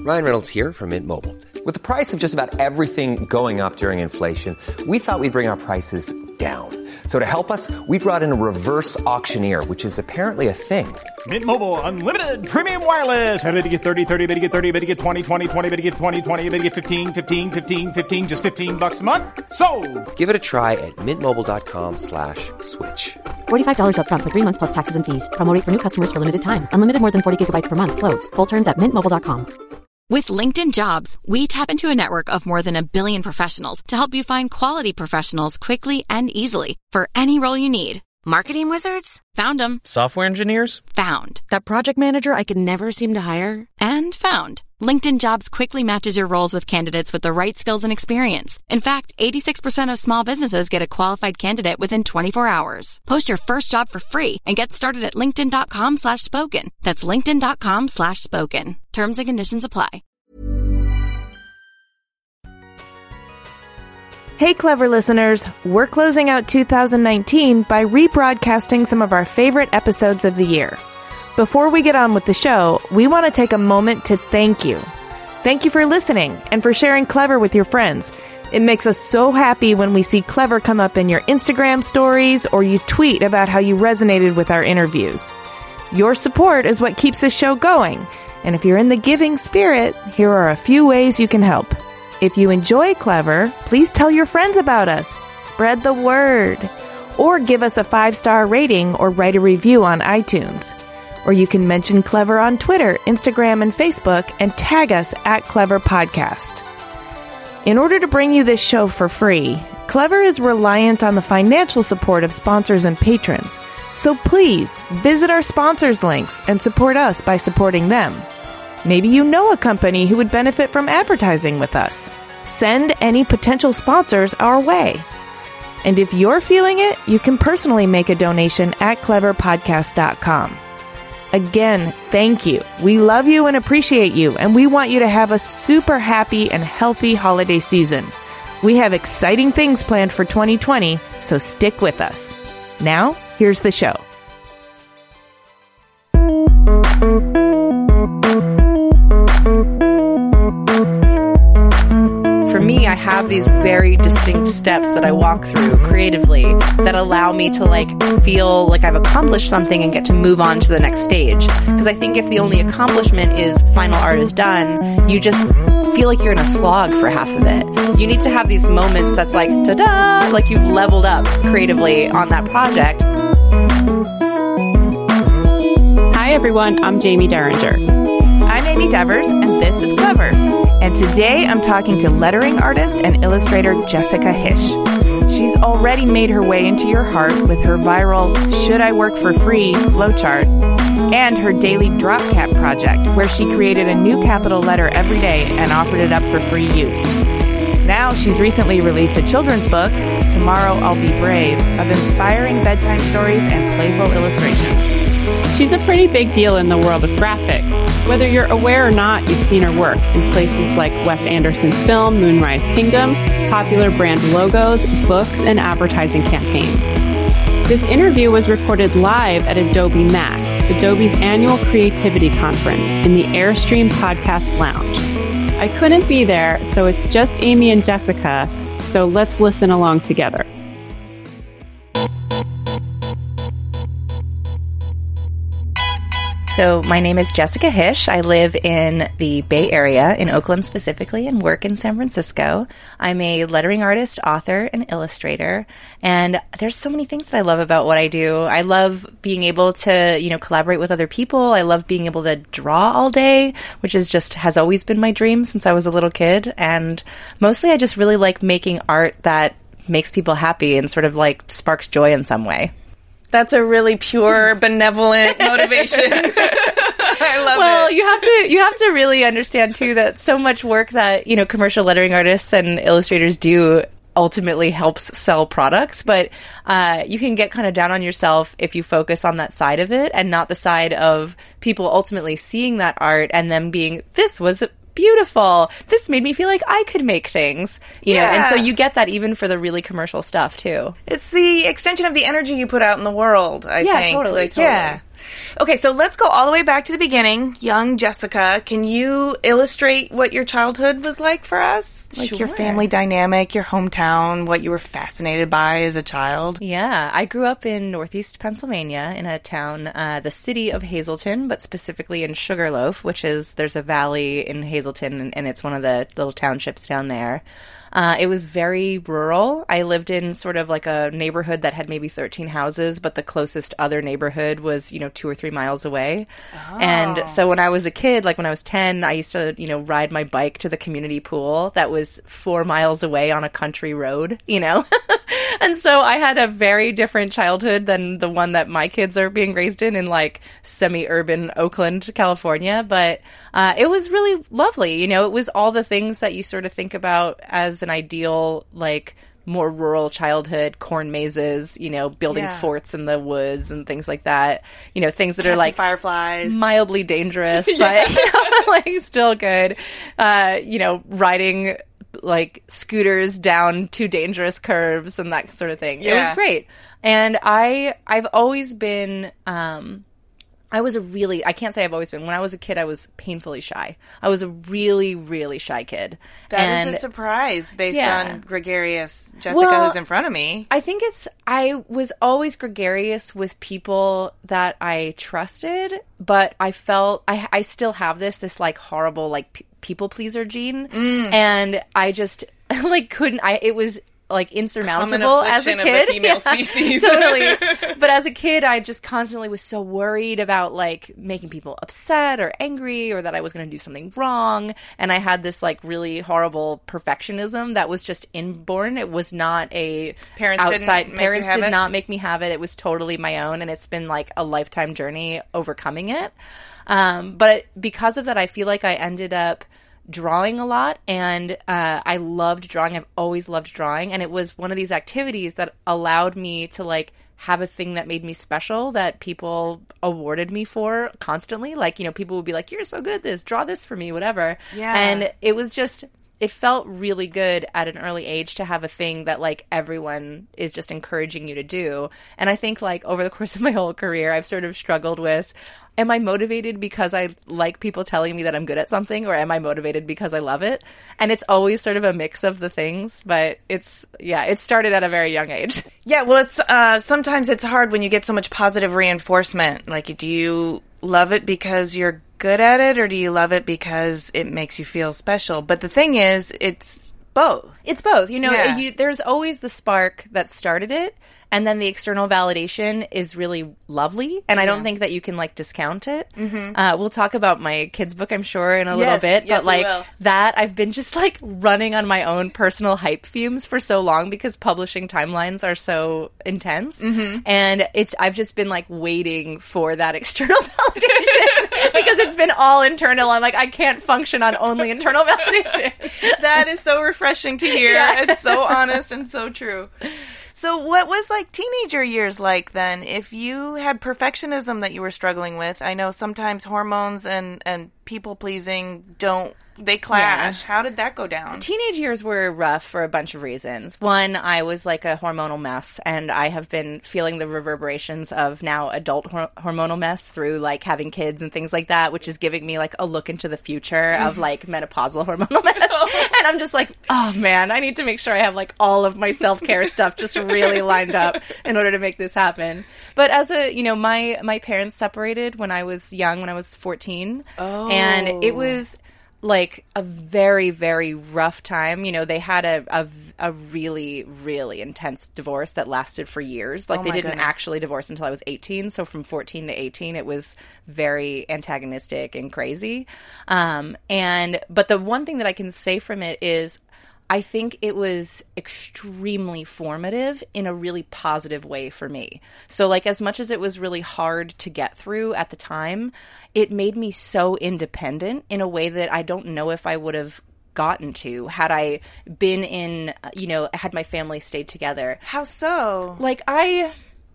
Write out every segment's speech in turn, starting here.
Ryan Reynolds here from Mint Mobile. With the price of just about everything going up during inflation, we thought we'd bring our prices down. So to help us, we brought in a reverse auctioneer, which is apparently a thing. Mint Mobile Unlimited Premium Wireless. How to get 30, 30, bit to get 30, bit to get 20, 20, 20, bit to get 20, 20, bit to get 15, 15, 15, 15, just $15 a month? Sold! Give it a try at mintmobile.com/switch. $45 up front for 3 months plus taxes and fees. Promo rate for new customers for limited time. Unlimited more than 40 gigabytes per month. Slows full terms at mintmobile.com. With LinkedIn Jobs, we tap into a network of more than 1 billion professionals to help you find quality professionals quickly and easily for any role you need. Marketing wizards? Found them. Software engineers? Found. That project manager I could never seem to hire? And found. LinkedIn Jobs quickly matches your roles with candidates with the right skills and experience. In fact, 86% of small businesses get a qualified candidate within 24 hours. Post your first job for free and get started at linkedin.com/spoken. That's linkedin.com/spoken. Terms and conditions apply. Hey, Clever listeners, we're closing out 2019 by rebroadcasting some of our favorite episodes of the year. Before we get on with the show, we want to take a moment to thank you. Thank you for listening and for sharing Clever with your friends. It makes us so happy when we see Clever come up in your Instagram stories or you tweet about how you resonated with our interviews. Your support is what keeps this show going. And if you're in the giving spirit, here are a few ways you can help. If you enjoy Clever, please tell your friends about us. Spread the word. Or give us a 5-star rating or write a review on iTunes. Or you can mention Clever on Twitter, Instagram, and Facebook and tag us at Clever Podcast. In order to bring you this show for free, Clever is reliant on the financial support of sponsors and patrons. So please visit our sponsors links and support us by supporting them. Maybe you know a company who would benefit from advertising with us. Send any potential sponsors our way. And if you're feeling it, you can personally make a donation at cleverpodcast.com. Again, thank you. We love you and appreciate you, and we want you to have a super happy and healthy holiday season. We have exciting things planned for 2020, so stick with us. Now, here's the show. For me, I have these very distinct steps that I walk through creatively that allow me to feel like I've accomplished something and get to move on to the next stage. Because I think if the only accomplishment is final art is done, you just feel like you're in a slog for half of it. You need to have these moments that's like, ta-da, like you've leveled up creatively on that project. Hi everyone, I'm Jamie Derringer. I'm Amy Devers, and this is Clever. And today I'm talking to lettering artist and illustrator Jessica Hische. She's already made her way into your heart with her viral Should I Work for Free flowchart and her daily Drop Cap project, where she created a new capital letter every day and offered it up for free use. Now she's recently released a children's book, Tomorrow I'll Be Brave, of inspiring bedtime stories and playful illustrations. She's a pretty big deal in the world of graphic. Whether you're aware or not, you've seen her work in places like Wes Anderson's film, Moonrise Kingdom, popular brand logos, books, and advertising campaigns. This interview was recorded live at Adobe Max, Adobe's annual creativity conference, in the Airstream Podcast Lounge. I couldn't be there, so it's just Amy and Jessica, so let's listen along together. So my name is Jessica Hische. I live in the Bay Area, in Oakland specifically, and work in San Francisco. I'm a lettering artist, author, and illustrator. And there's so many things that I love about what I do. I love being able to, collaborate with other people. I love being able to draw all day, which has always been my dream since I was a little kid. And mostly I just really like making art that makes people happy and sort of sparks joy in some way. That's a really pure, benevolent motivation. I love it. Well, you have to really understand too that so much work that, commercial lettering artists and illustrators do ultimately helps sell products, but you can get kind of down on yourself if you focus on that side of it and not the side of people ultimately seeing that art and them being, this was beautiful. This made me feel like I could make things, you know, and so you get that even for the really commercial stuff too. It's the extension of the energy you put out in the world, I think. Totally. Yeah. Okay, so let's go all the way back to the beginning. Young Jessica, can you illustrate what your childhood was like for us? Like your Sure. family dynamic, your hometown, what you were fascinated by as a child? Yeah, I grew up in Northeast Pennsylvania in a town, the city of Hazleton, but specifically in Sugarloaf, there's a valley in Hazleton, and it's one of the little townships down there. It was very rural. I lived in sort of like a neighborhood that had maybe 13 houses, but the closest other neighborhood was, 2 or 3 miles away. Oh. And so when I was a kid, like when I was 10, I used to, ride my bike to the community pool that was 4 miles away on a country road, And so I had a very different childhood than the one that my kids are being raised in like semi-urban Oakland, California. But it was really lovely. It was all the things that you sort of think about as an ideal, like, more rural childhood, corn mazes, building forts in the woods and things like that. Things that are like fireflies, mildly dangerous, but like still good. Riding like scooters down too dangerous curves and that sort of thing. Yeah. It was great. And I've always been I can't say I've always been. When I was a kid, I was painfully shy. I was a really, really shy kid. That is a surprise based on gregarious Jessica who's in front of me. I think I was always gregarious with people that I trusted, but I felt, I still have this like horrible, like people pleaser gene. And I just like couldn't, it was like insurmountable as a kid. Of the female species. Totally. But as a kid, I just constantly was so worried about like making people upset or angry or that I was going to do something wrong. And I had this like really horrible perfectionism that was just inborn. It was not a parents did not make me have it. It was totally my own. And it's been like a lifetime journey overcoming it. But because of that, I feel like I ended up drawing a lot, and I loved drawing. I've always loved drawing, and it was one of these activities that allowed me to like have a thing that made me special that people awarded me for constantly. Like, people would be like, "You're so good at this, draw this for me," whatever. Yeah. And it was just, it felt really good at an early age to have a thing that like everyone is just encouraging you to do. And I think like over the course of my whole career, I've sort of struggled with, am I motivated because I like people telling me that I'm good at something, or am I motivated because I love it? And it's always sort of a mix of the things, but it started at a very young age. Yeah, well, it's sometimes it's hard when you get so much positive reinforcement. Like, do you love it because you're good at it, or do you love it because it makes you feel special? But the thing is, it's both. It's both. There's always the spark that started it, and then the external validation is really lovely, and I don't think that you can like discount it. Mm-hmm. We'll talk about my kids' book, I'm sure, in a little bit, but like that, I've been just like running on my own personal hype fumes for so long because publishing timelines are so intense, and I've just been like waiting for that external validation because it's been all internal. I'm like, I can't function on only internal validation. That is so refreshing to hear. Yeah. It's so honest and so true. So what was like teenager years like then? If you had perfectionism that you were struggling with, I know sometimes hormones and people pleasing they clash. Yeah. How did that go down? Teenage years were rough for a bunch of reasons. One, I was like a hormonal mess, and I have been feeling the reverberations of now adult hormonal mess through like having kids and things like that, which is giving me like a look into the future of like menopausal hormonal mess. And I'm just like, oh man, I need to make sure I have like all of my self-care stuff just really lined up in order to make this happen. But as my parents separated when I was young, when I was 14. Oh. And it was like a very, very rough time. They had a really, really intense divorce that lasted for years. Like, they didn't actually divorce until I was 18. So from 14 to 18, it was very antagonistic and crazy. But the one thing that I can say from it is I think it was extremely formative in a really positive way for me. So, like, as much as it was really hard to get through at the time, it made me so independent in a way that I don't know if I would have gotten to had I been in, had my family stayed together. How so? Like, I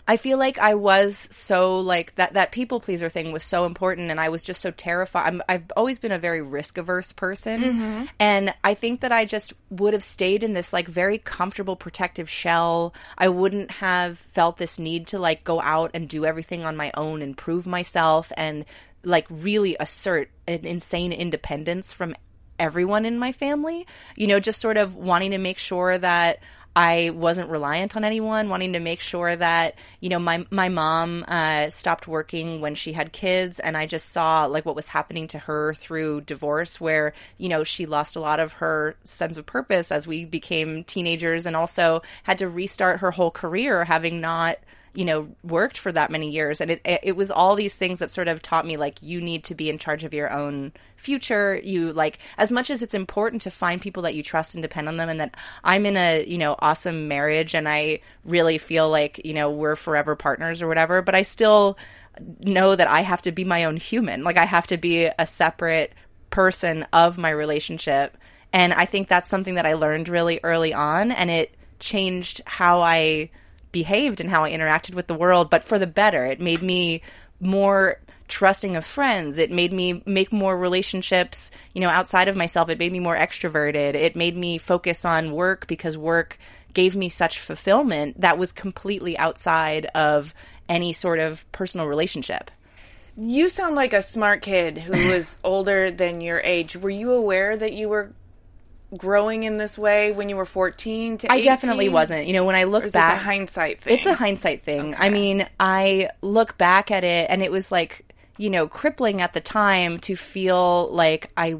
I feel like I was so like that people pleaser thing was so important, and I was just so terrified. I've always been a very risk averse person, and I think that I just would have stayed in this like very comfortable protective shell. I wouldn't have felt this need to like go out and do everything on my own and prove myself and like really assert an insane independence from everyone in my family. You know, just sort of wanting to make sure that I wasn't reliant on anyone, wanting to make sure that, you know, my mom stopped working when she had kids, and I just saw like what was happening to her through divorce, where, you know, she lost a lot of her sense of purpose as we became teenagers, and also had to restart her whole career having not, you know, worked for that many years. And it was all these things that sort of taught me, like, you need to be in charge of your own future. You, like, as much as it's important to find people that you trust and depend on them, and that I'm in a, you know, awesome marriage, and I really feel like, you know, we're forever partners or whatever, but I still know that I have to be my own human. Like, I have to be a separate person of my relationship. And I think that's something that I learned really early on, and it changed how I behaved and how I interacted with the world, but for the better. It made me more trusting of friends. It made me make more relationships, you know, outside of myself. It made me more extroverted. It made me focus on work, because work gave me such fulfillment that was completely outside of any sort of personal relationship. You sound like a smart kid who was older than your age. Were you aware that you were growing in this way when you were 14 to 18? I definitely wasn't. You know, when I look back... It's a hindsight thing? It's a hindsight thing. Okay. I mean, I look back at it, and it was like, you know, crippling at the time to feel like I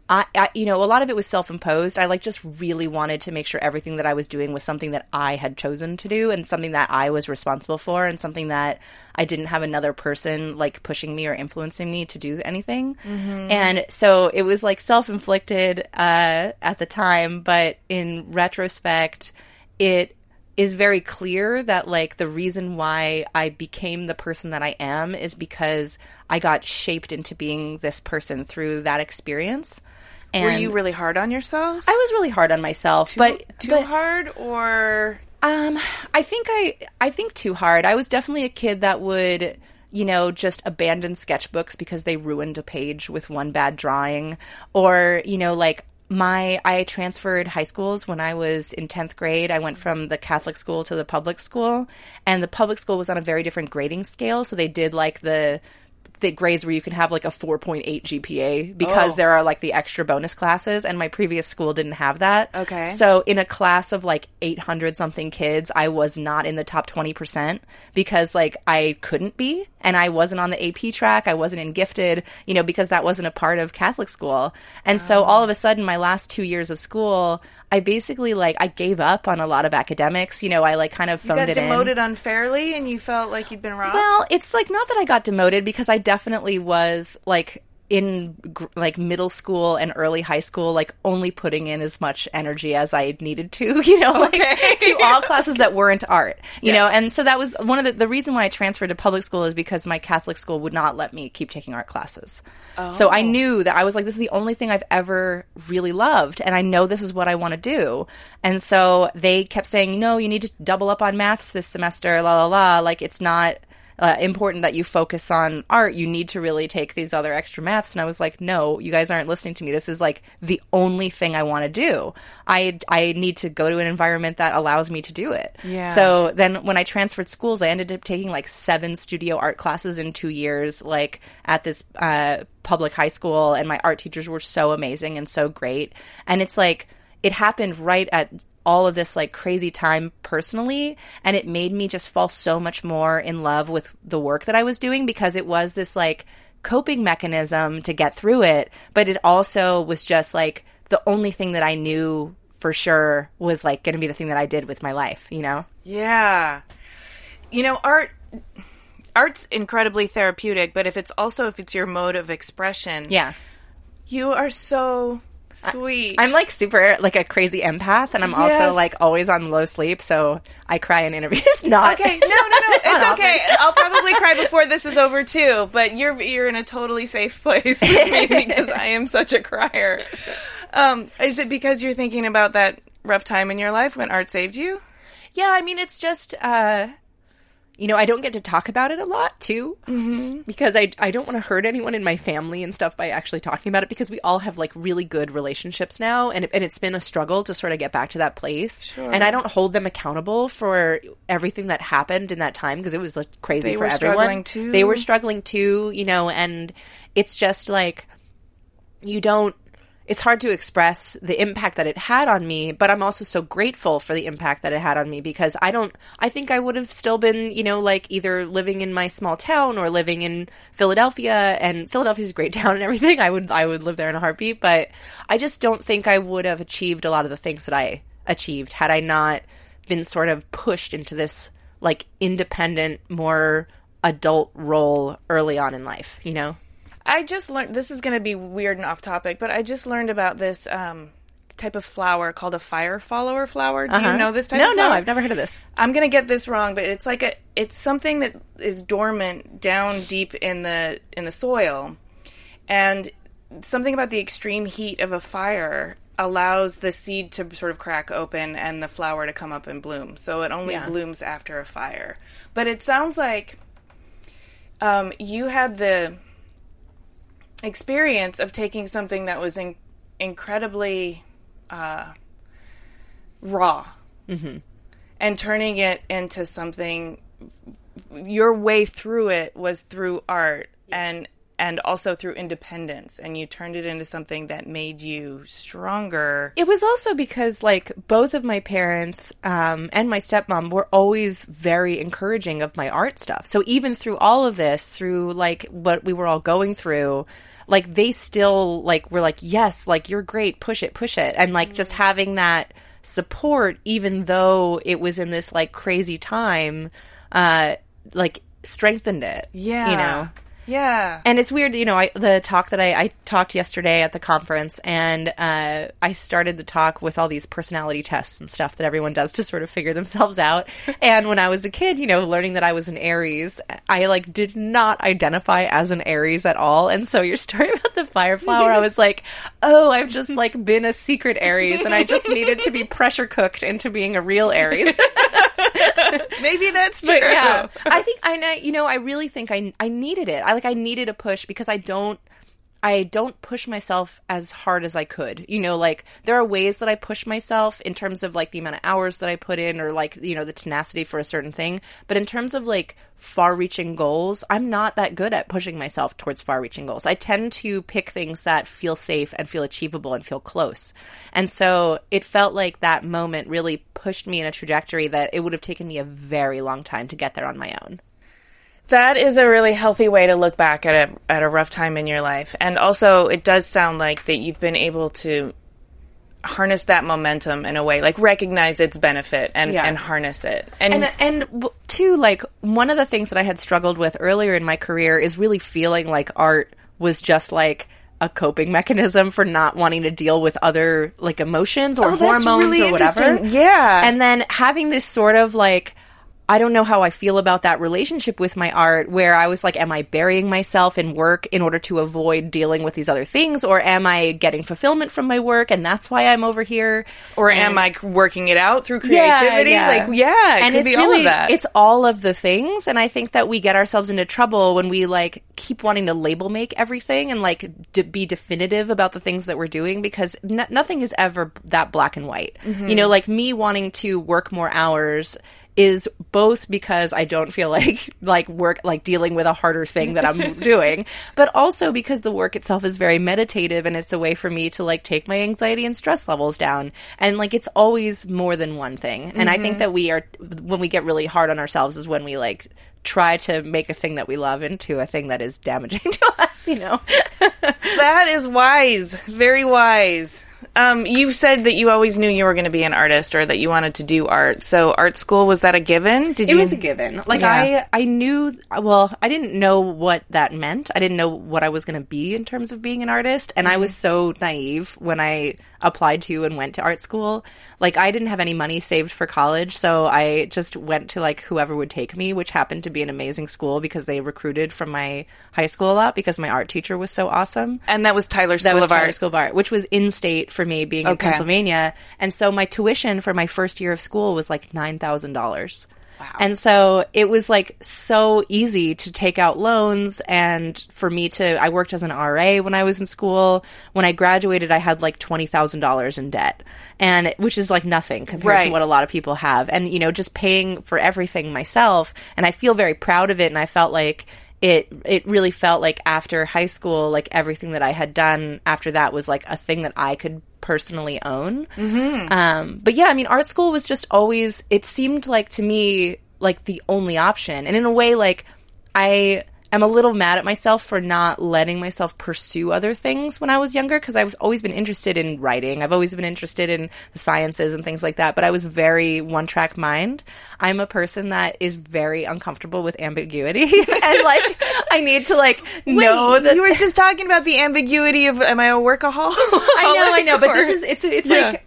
you know, a lot of it was self-imposed. I like just really wanted to make sure everything that I was doing was something that I had chosen to do, and something that I was responsible for, and something that I didn't have another person like pushing me or influencing me to do anything. And so it was like self-inflicted at the time, but in retrospect, it is very clear that like the reason why I became the person that I am is because I got shaped into being this person through that experience. And were you really hard on yourself? I was really hard on myself, Too hard, or I think too hard. I was definitely a kid that would, you know, just abandon sketchbooks because they ruined a page with one bad drawing, or, you know, like I transferred high schools when I was in 10th grade. I went from the Catholic school to the public school, and the public school was on a very different grading scale. So they did like the grades where you can have like a 4.8 GPA because there are like the extra bonus classes, and my previous school didn't have that. Okay. So in a class of like 800 something kids, I was not in the top 20% because like I couldn't be, and I wasn't on the AP track. I wasn't in gifted, you know, because that wasn't a part of Catholic school. And so all of a sudden, my last 2 years of school, I basically like I gave up on a lot of academics. You know, I like kind of phoned it in. You got demoted unfairly, and you felt like you'd been robbed? Well, it's like not that I got demoted, because I definitely was like in like middle school and early high school, like only putting in as much energy as I needed to, you know, like to all classes that weren't art, you know. And so that was one of the reason why I transferred to public school is because my Catholic school would not let me keep taking art classes. So I knew that I was like, this is the only thing I've ever really loved, and I know this is what I want to do. And so they kept saying, no, you need to double up on maths this semester, la la la, like it's not important that you focus on art. You need to really take these other extra maths. And I was like, no, you guys aren't listening to me. This is like the only thing I want to do. I need to go to an environment that allows me to do it. Yeah. So then when I transferred schools, I ended up taking like 7 studio art classes in 2 years, like at this public high school. And my art teachers were so amazing and so great. And it's like, it happened right at all of this like crazy time personally, and it made me just fall so much more in love with the work that I was doing, because it was this like coping mechanism to get through it, but it also was just like the only thing that I knew for sure was like going to be the thing that I did with my life, you know? Yeah. You know, art's incredibly therapeutic, but if it's your mode of expression. Yeah. You are so sweet. I'm like super like a crazy empath, and I'm also like always on low sleep, so I cry in interviews. Not okay. No. It's okay. I'll probably cry before this is over too. But you're in a totally safe place with me because I am such a crier. Is it because you're thinking about that rough time in your life when art saved you? Yeah, I mean, it's just I don't get to talk about it a lot, too, because I don't want to hurt anyone in my family and stuff by actually talking about it, because we all have, like, really good relationships now, and it's been a struggle to sort of get back to that place. Sure. And I don't hold them accountable for everything that happened in that time, because it was, like, crazy for everyone. Struggling too. They were struggling, too, and it's just, like, it's hard to express the impact that it had on me, but I'm also so grateful for the impact that it had on me, because I think I would have still been, like, either living in my small town or living in Philadelphia, and Philadelphia's a great town and everything. I would live there in a heartbeat, but I just don't think I would have achieved a lot of the things that I achieved had I not been sort of pushed into this, like, independent, more adult role early on in life, I just learned, this is going to be weird and off topic, but I just learned about this type of flower called a fire follower flower. Do you know this type of flower? No, I've never heard of this. I'm going to get this wrong, but it's like it's something that is dormant down deep in the soil. And something about the extreme heat of a fire allows the seed to sort of crack open and the flower to come up and bloom. So it only blooms after a fire. But it sounds like you had the experience of taking something that was incredibly raw and turning it into something. Your way through it was through art and also through independence, and you turned it into something that made you stronger. It was also because, like, both of my parents and my stepmom were always very encouraging of my art stuff. So even through all of this, through, like, what we were all going through, like, they still, like, were like, yes, like, you're great, push it. And, like, just having that support, even though it was in this, like, crazy time, like, strengthened it. Yeah. Yeah. And it's weird, the talk that I talked yesterday at the conference, and I started the talk with all these personality tests and stuff that everyone does to sort of figure themselves out. And when I was a kid, learning that I was an Aries, I, like, did not identify as an Aries at all. And so your story about the fire flower, I was like, oh, I've just, like, been a secret Aries, and I just needed to be pressure cooked into being a real Aries. Maybe that's true. But yeah, I really think I needed it. I needed a push, because I don't push myself as hard as I could. Like, there are ways that I push myself in terms of, like, the amount of hours that I put in, or, like, the tenacity for a certain thing. But in terms of, like, far-reaching goals, I'm not that good at pushing myself towards far-reaching goals. I tend to pick things that feel safe and feel achievable and feel close. And so it felt like that moment really pushed me in a trajectory that it would have taken me a very long time to get there on my own. That is a really healthy way to look back at a rough time in your life. And also, it does sound like that you've been able to harness that momentum in a way, like, recognize its benefit and harness it. And too, like, one of the things that I had struggled with earlier in my career is really feeling like art was just, like, a coping mechanism for not wanting to deal with other, like, emotions or hormones really or whatever. Yeah. And then having this sort of, like, I don't know how I feel about that relationship with my art, where I was like, am I burying myself in work in order to avoid dealing with these other things? Or am I getting fulfillment from my work, and that's why I'm over here? Or am I working it out through creativity? And could be all of that. It's all of the things. And I think that we get ourselves into trouble when we, like, keep wanting to label make everything and, like, be definitive about the things that we're doing, because nothing is ever that black and white. Like, me wanting to work more hours is both because I don't feel like work, like, dealing with a harder thing that I'm doing, but also because the work itself is very meditative, and it's a way for me to, like, take my anxiety and stress levels down. And, like, it's always more than one thing. And I think that when we get really hard on ourselves is when we, like, try to make a thing that we love into a thing that is damaging to us, That is wise. Very wise. You said that you always knew you were going to be an artist, or that you wanted to do art. So art school, was that a given? It was a given. Like, I knew, well, I didn't know what that meant. I didn't know what I was going to be in terms of being an artist. And I was so naive when I applied to and went to art school. Like, I didn't have any money saved for college, so I just went to, like, whoever would take me, which happened to be an amazing school because they recruited from my high school a lot because my art teacher was so awesome. And that was Tyler School of Art. Tyler School of Art, which was in-state for me, being in Pennsylvania. And so my tuition for my first year of school was like $9,000. Wow. And so it was like so easy to take out loans, and for me I worked as an RA when I was in school. When I graduated, I had like $20,000 in debt, and which is like nothing compared to what a lot of people have. And, you know, just paying for everything myself. And I feel very proud of it. And I felt like it really felt like after high school, like everything that I had done after that was like a thing that I could personally own. Mm-hmm. But yeah, I mean, art school was just always, it seemed like to me like the only option. And in a way, like I am a little mad at myself for not letting myself pursue other things when I was younger, because I've always been interested in writing. I've always been interested in the sciences and things like that, but I was very one-track mind. I'm a person that is very uncomfortable with ambiguity, and like I need to like know that. You were just talking about the ambiguity of, am I a workaholic? I know, but this is it's like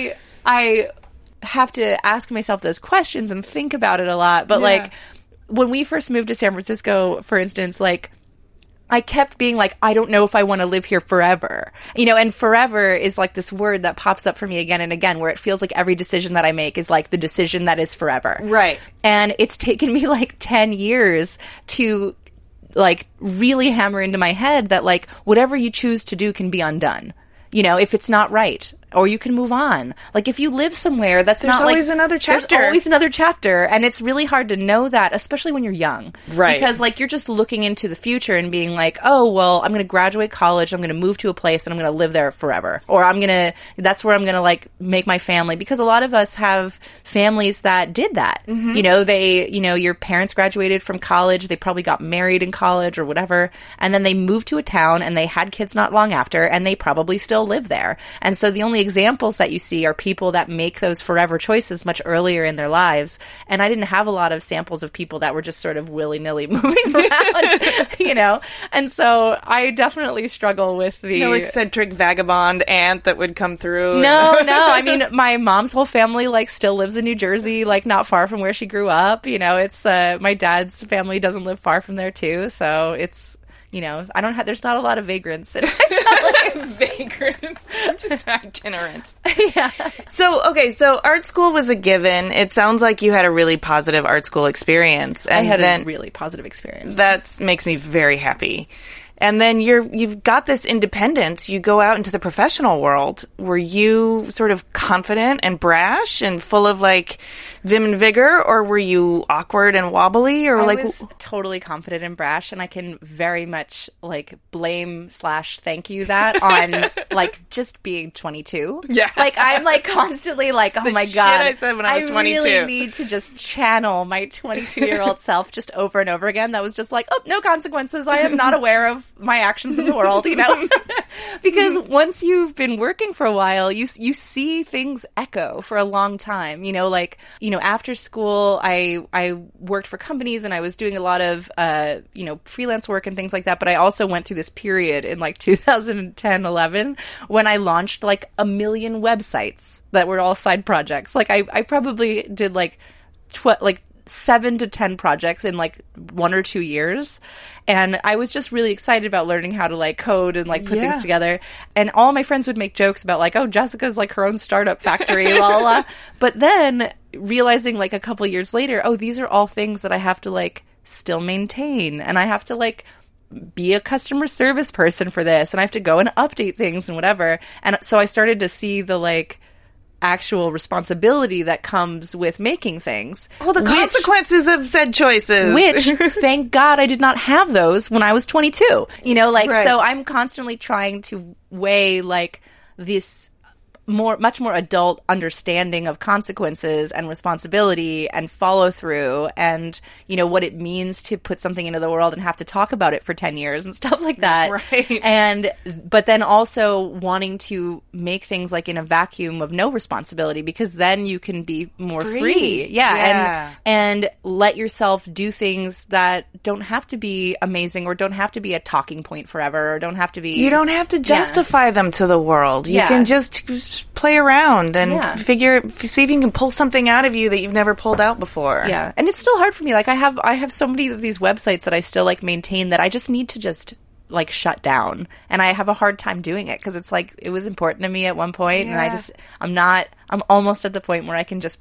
I have to ask myself those questions and think about it a lot, but like when we first moved to San Francisco, for instance, like I kept being like, I don't know if I want to live here forever. You know, and forever is like this word that pops up for me again and again, where it feels like every decision that I make is like the decision that is forever. Right. And it's taken me like 10 years to like really hammer into my head that like whatever you choose to do can be undone. You know, if it's not right. Or you can move on. Like, if you live somewhere that's there's not like... There's always another chapter. There's always another chapter. And it's really hard to know that, especially when you're young. Right. Because, like, you're just looking into the future and being like, oh, well, I'm going to graduate college, I'm going to move to a place, and I'm going to live there forever. Or that's where I'm going to, like, make my family. Because a lot of us have families that did that. Mm-hmm. You know, your parents graduated from college, they probably got married in college or whatever, and then they moved to a town, and they had kids not long after, and they probably still live there. And so the only examples that you see are people that make those forever choices much earlier in their lives. And I didn't have a lot of samples of people that were just sort of willy-nilly moving around, you know? And so I definitely struggle with the... No eccentric vagabond aunt that would come through. No. I mean, my mom's whole family, like, still lives in New Jersey, like, not far from where she grew up. You know, it's... my dad's family doesn't live far from there, too. So it's... You know, there's not a lot of vagrants. Vagrants. Just itinerants. Yeah. So art school was a given. It sounds like you had a really positive art school experience. And I had a really positive experience. That makes me very happy. And then you've got this independence. You go out into the professional world. Were you sort of confident and brash and full of like vim and vigor, or were you awkward and wobbly? Or I was totally confident and brash, and I can very much like blame / thank you that on like just being 22. Yeah, like I'm like constantly like, oh my god, I said when I was 22. I really need to just channel my 22-year-old self just over and over again. That was just like, oh, no consequences. I am not aware of my actions in the world, you know. Because once you've been working for a while, you see things echo for a long time. You know, like, you know, after school, I worked for companies and I was doing a lot of, you know, freelance work and things like that. But I also went through this period in like 2010, 11 when I launched like 1 million websites that were all side projects. Like I probably did like 7 to 10 projects in like 1 or 2 years. And I was just really excited about learning how to like code and like put things together. And all my friends would make jokes about like, oh, Jessica's like her own startup factory, la la la. But then realizing like a couple years later, oh, these are all things that I have to like still maintain. And I have to like be a customer service person for this. And I have to go and update things and whatever. And so I started to see the like actual responsibility that comes with making things. Well, the consequences of said choices. Which, thank God, I did not have those when I was 22. You know, like, so I'm constantly trying to weigh, like, this much more adult understanding of consequences and responsibility and follow through and, you know, what it means to put something into the world and have to talk about it for 10 years and stuff like that. Right. But then also wanting to make things like in a vacuum of no responsibility, because then you can be more free. Yeah. And let yourself do things that don't have to be amazing or don't have to be a talking point forever or don't have to be... You don't have to justify them to the world. You can just play around and see if you can pull something out of you that you've never pulled out before. Yeah. And it's still hard for me. Like I have so many of these websites that I still like maintain that I just need to just like shut down. And I have a hard time doing it because it's like it was important to me at one point and I'm almost at the point where I can just be like,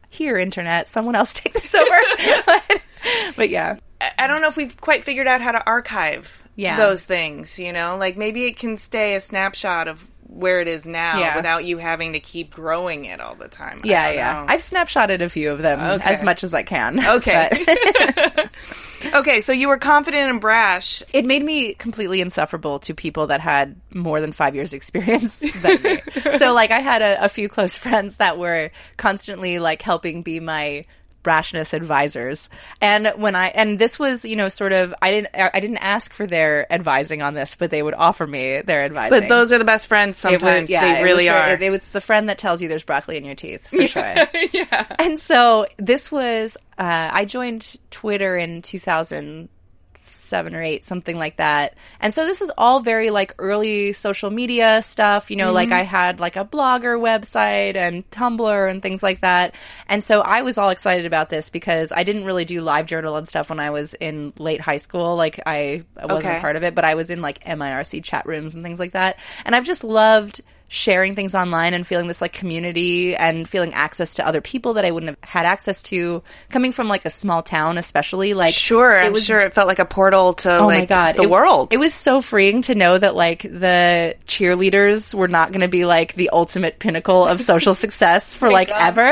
here, internet, someone else take this over. But yeah. I don't know if we've quite figured out how to archive those things, you know? Like, maybe it can stay a snapshot of where it is now without you having to keep growing it all the time. Yeah. I've snapshotted a few of them as much as I can. Okay. Okay, so you were confident and brash. It made me completely insufferable to people that had more than 5 years experience than me. So, like, I had a few close friends that were constantly, like, helping be my brashness advisors. And this was, you know, sort of, I didn't ask for their advising on this, but they would offer me their advising. But those are the best friends sometimes. They really are. It's the friend that tells you there's broccoli in your teeth, for sure. Yeah. And so this was, I joined Twitter in 2007 or 8, something like that. And so this is all very like early social media stuff, you know, like I had like a Blogger website and Tumblr and things like that. And so I was all excited about this because I didn't really do live journal and stuff when I was in late high school. Like I wasn't part of it, but I was in like MIRC chat rooms and things like that. And I've just loved sharing things online and feeling this like community and feeling access to other people that I wouldn't have had access to coming from like a small town, especially. Like, I'm sure it felt like a portal to the world. It was so freeing to know that like the cheerleaders were not going to be like the ultimate pinnacle of social success for ever.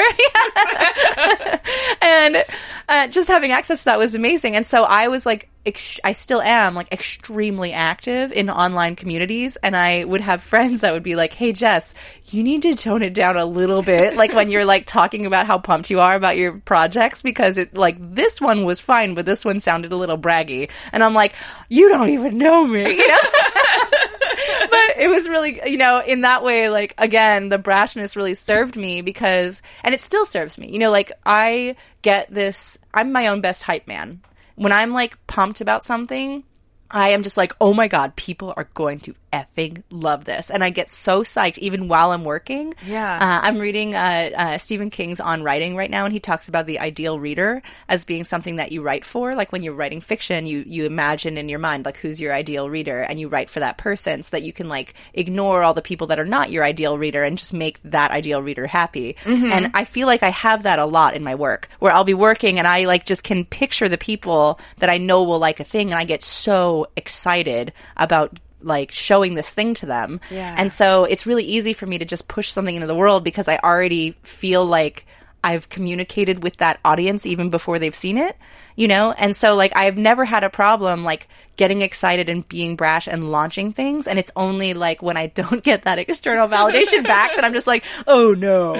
And just having access to that was amazing. And so I was like, I still am like extremely active in online communities, and I would have friends that would be like, hey Jess, you need to tone it down a little bit, like when you're like talking about how pumped you are about your projects, because it like this one was fine but this one sounded a little braggy. And I'm like, you don't even know me, you know? But it was really, you know, in that way, like, again, the brashness really served me because, and it still serves me, you know, like I get this, I'm my own best hype man. When I'm, like, pumped about something, I am just like, oh, my God, people are going to effing love this. And I get so psyched even while I'm working. Yeah. I'm reading Stephen King's On Writing right now, and he talks about the ideal reader as being something that you write for. Like when you're writing fiction, you imagine in your mind, like, who's your ideal reader, and you write for that person so that you can, like, ignore all the people that are not your ideal reader and just make that ideal reader happy. Mm-hmm. And I feel like I have that a lot in my work, where I'll be working and I, like, just can picture the people that I know will like a thing, and I get so excited about like showing this thing to them. Yeah. And so it's really easy for me to just push something into the world because I already feel like I've communicated with that audience even before they've seen it, you know? And so like I've never had a problem like getting excited and being brash and launching things. And it's only like when I don't get that external validation back that I'm just like, oh no.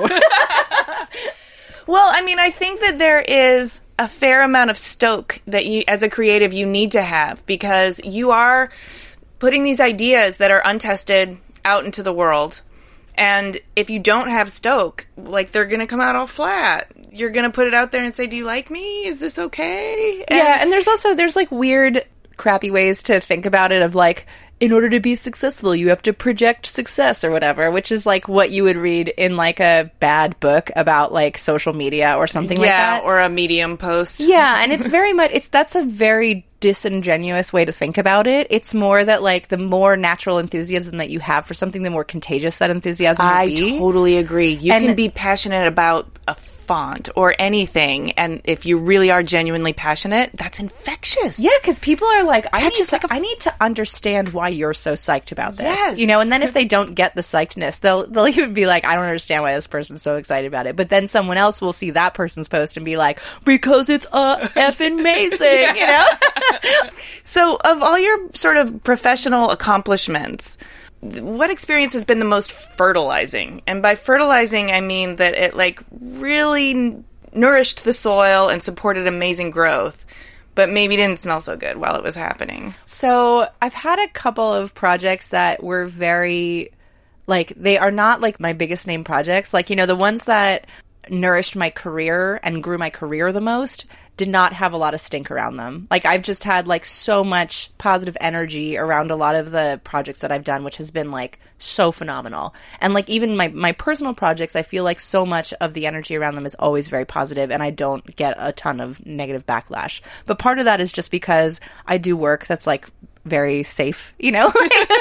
Well, I mean, I think that there is a fair amount of stoke that you, as a creative, you need to have, because you are putting these ideas that are untested out into the world. And if you don't have stoke, like, they're going to come out all flat. You're going to put it out there and say, do you like me? Is this okay? And there's like weird, crappy ways to think about it of like, in order to be successful, you have to project success or whatever, which is like what you would read in like a bad book about like social media or something like that. Yeah, or a Medium post. Yeah, and it's very much, that's a very disingenuous way to think about it. It's more that like the more natural enthusiasm that you have for something, the more contagious that enthusiasm will be. I totally agree. You can be passionate about a font or anything, and if you really are genuinely passionate, that's infectious. Yeah, because people are like, I need to understand why you're so psyched about this. Yes. You know, and then if they don't get the psychedness, they'll even be like, I don't understand why this person's so excited about it. But then someone else will see that person's post and be like, because it's effing amazing, you know? So of all your sort of professional accomplishments, what experience has been the most fertilizing? And by fertilizing, I mean that it like really nourished the soil and supported amazing growth, but maybe didn't smell so good while it was happening. So I've had a couple of projects that were very, like, they are not like my biggest name projects. Like, you know, the ones that nourished my career and grew my career the most did not have a lot of stink around them. Like, I've just had, like, so much positive energy around a lot of the projects that I've done, which has been, like, so phenomenal. And, like, even my personal projects, I feel like so much of the energy around them is always very positive, and I don't get a ton of negative backlash. But part of that is just because I do work that's, like, very safe, you know?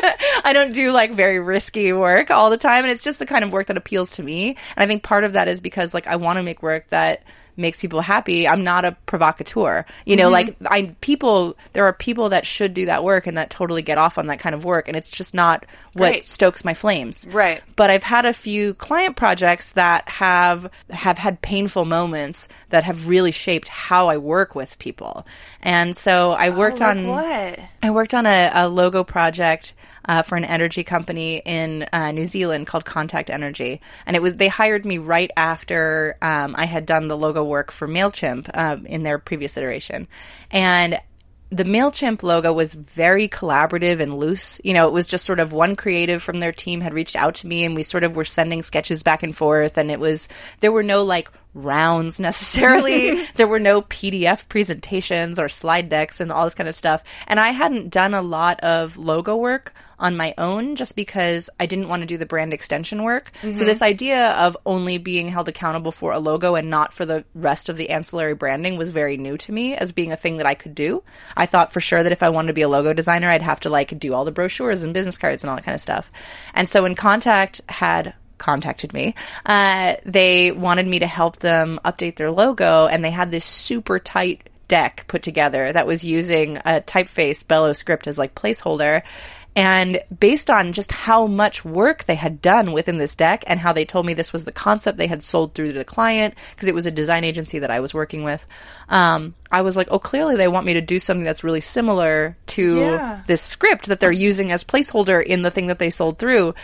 I don't do like very risky work all the time. And it's just the kind of work that appeals to me. And I think part of that is because like I want to make work that makes people happy. I'm not a provocateur. You know, like there are people that should do that work and that totally get off on that kind of work. And it's just not what stokes my flames. Right. But I've had a few client projects that have had painful moments that have really shaped how I work with people. And so I worked on a logo project for an energy company in New Zealand called Contact Energy. And they hired me right after I had done the logo work for MailChimp in their previous iteration. And the MailChimp logo was very collaborative and loose. You know, it was just sort of one creative from their team had reached out to me and we sort of were sending sketches back and forth. And there were no like rounds necessarily. There were no PDF presentations or slide decks and all this kind of stuff. And I hadn't done a lot of logo work on my own just because I didn't want to do the brand extension work. So this idea of only being held accountable for a logo and not for the rest of the ancillary branding was very new to me as being a thing that I could do. I thought for sure that if I wanted to be a logo designer, I'd have to like do all the brochures and business cards and all that kind of stuff. And so when Contact had contacted me, they wanted me to help them update their logo, and they had this super tight deck put together that was using a typeface Bellow script as like placeholder. And based on just how much work they had done within this deck and how they told me this was the concept they had sold through to the client, because it was a design agency that I was working with, I was like, oh, clearly they want me to do something that's really similar to this script that they're using as placeholder in the thing that they sold through.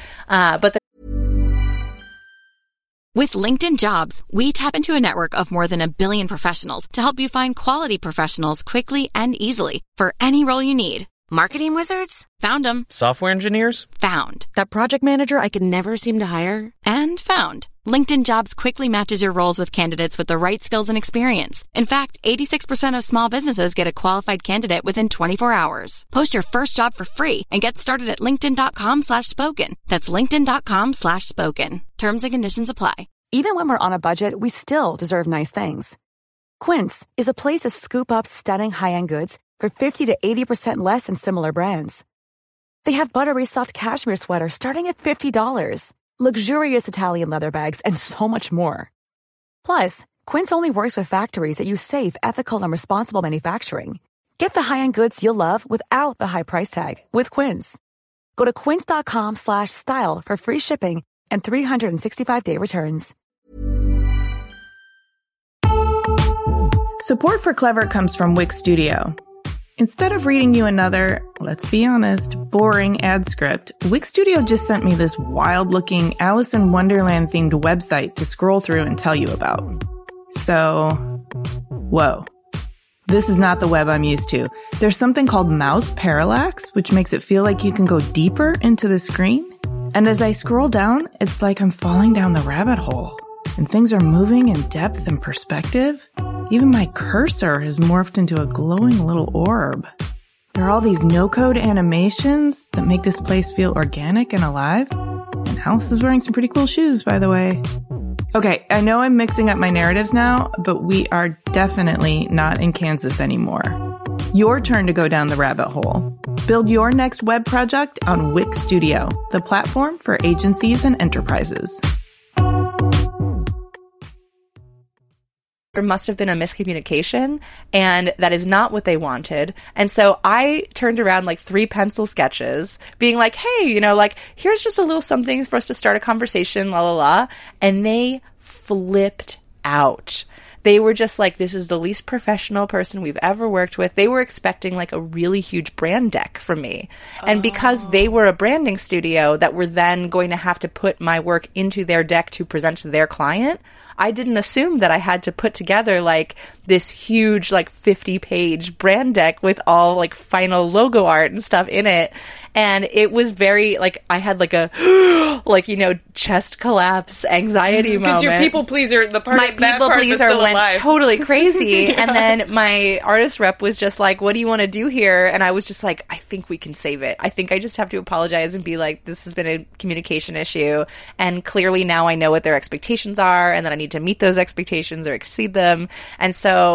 With LinkedIn Jobs, we tap into a network of more than 1 billion professionals to help you find quality professionals quickly and easily for any role you need. Marketing wizards? Found them. Software engineers? Found. That project manager I could never seem to hire? And found. LinkedIn Jobs quickly matches your roles with candidates with the right skills and experience. In fact, 86% of small businesses get a qualified candidate within 24 hours. Post your first job for free and get started at linkedin.com/spoken. That's linkedin.com/spoken. Terms and conditions apply. Even when we're on a budget, we still deserve nice things. Quince is a place to scoop up stunning high-end goods for 50 to 80% less than similar brands. They have buttery soft cashmere sweaters starting at $50, luxurious Italian leather bags, and so much more. Plus, Quince only works with factories that use safe, ethical, and responsible manufacturing. Get the high-end goods you'll love without the high price tag with Quince. Go to quince.com/style for free shipping and 365-day returns. Support for Clever comes from Wix Studio. Instead of reading you another, let's be honest, boring ad script, Wix Studio just sent me this wild-looking Alice in Wonderland-themed website to scroll through and tell you about. So, whoa. This is not the web I'm used to. There's something called mouse parallax, which makes it feel like you can go deeper into the screen. And as I scroll down, it's like I'm falling down the rabbit hole. And things are moving in depth and perspective. Even my cursor has morphed into a glowing little orb. There are all these no-code animations that make this place feel organic and alive. And Alice is wearing some pretty cool shoes, by the way. Okay, I know I'm mixing up my narratives now, but we are definitely not in Kansas anymore. Your turn to go down the rabbit hole. Build your next web project on Wix Studio, the platform for agencies and enterprises. There must have been a miscommunication, and that is not what they wanted. And so I turned around like 3 pencil sketches being like, hey, you know, like, here's just a little something for us to start a conversation, la la la. And they flipped out. They were just like, this is the least professional person we've ever worked with. They were expecting like a really huge brand deck from me. And because they were a branding studio that were then going to have to put my work into their deck to present to their client, I didn't assume that I had to put together like this huge like 50-page brand deck with all like final logo art and stuff in it. And it was very like, I had like a like, you know, chest collapse anxiety moment. Because your people pleaser, the part my of that people part pleaser was still went alive. Totally crazy. Yeah. And then my artist rep was just like, what do you want to do here? And I was just like, I think we can save it. I think I just have to apologize and be like, this has been a communication issue. And clearly now I know what their expectations are and that I need to meet those expectations or exceed them. And so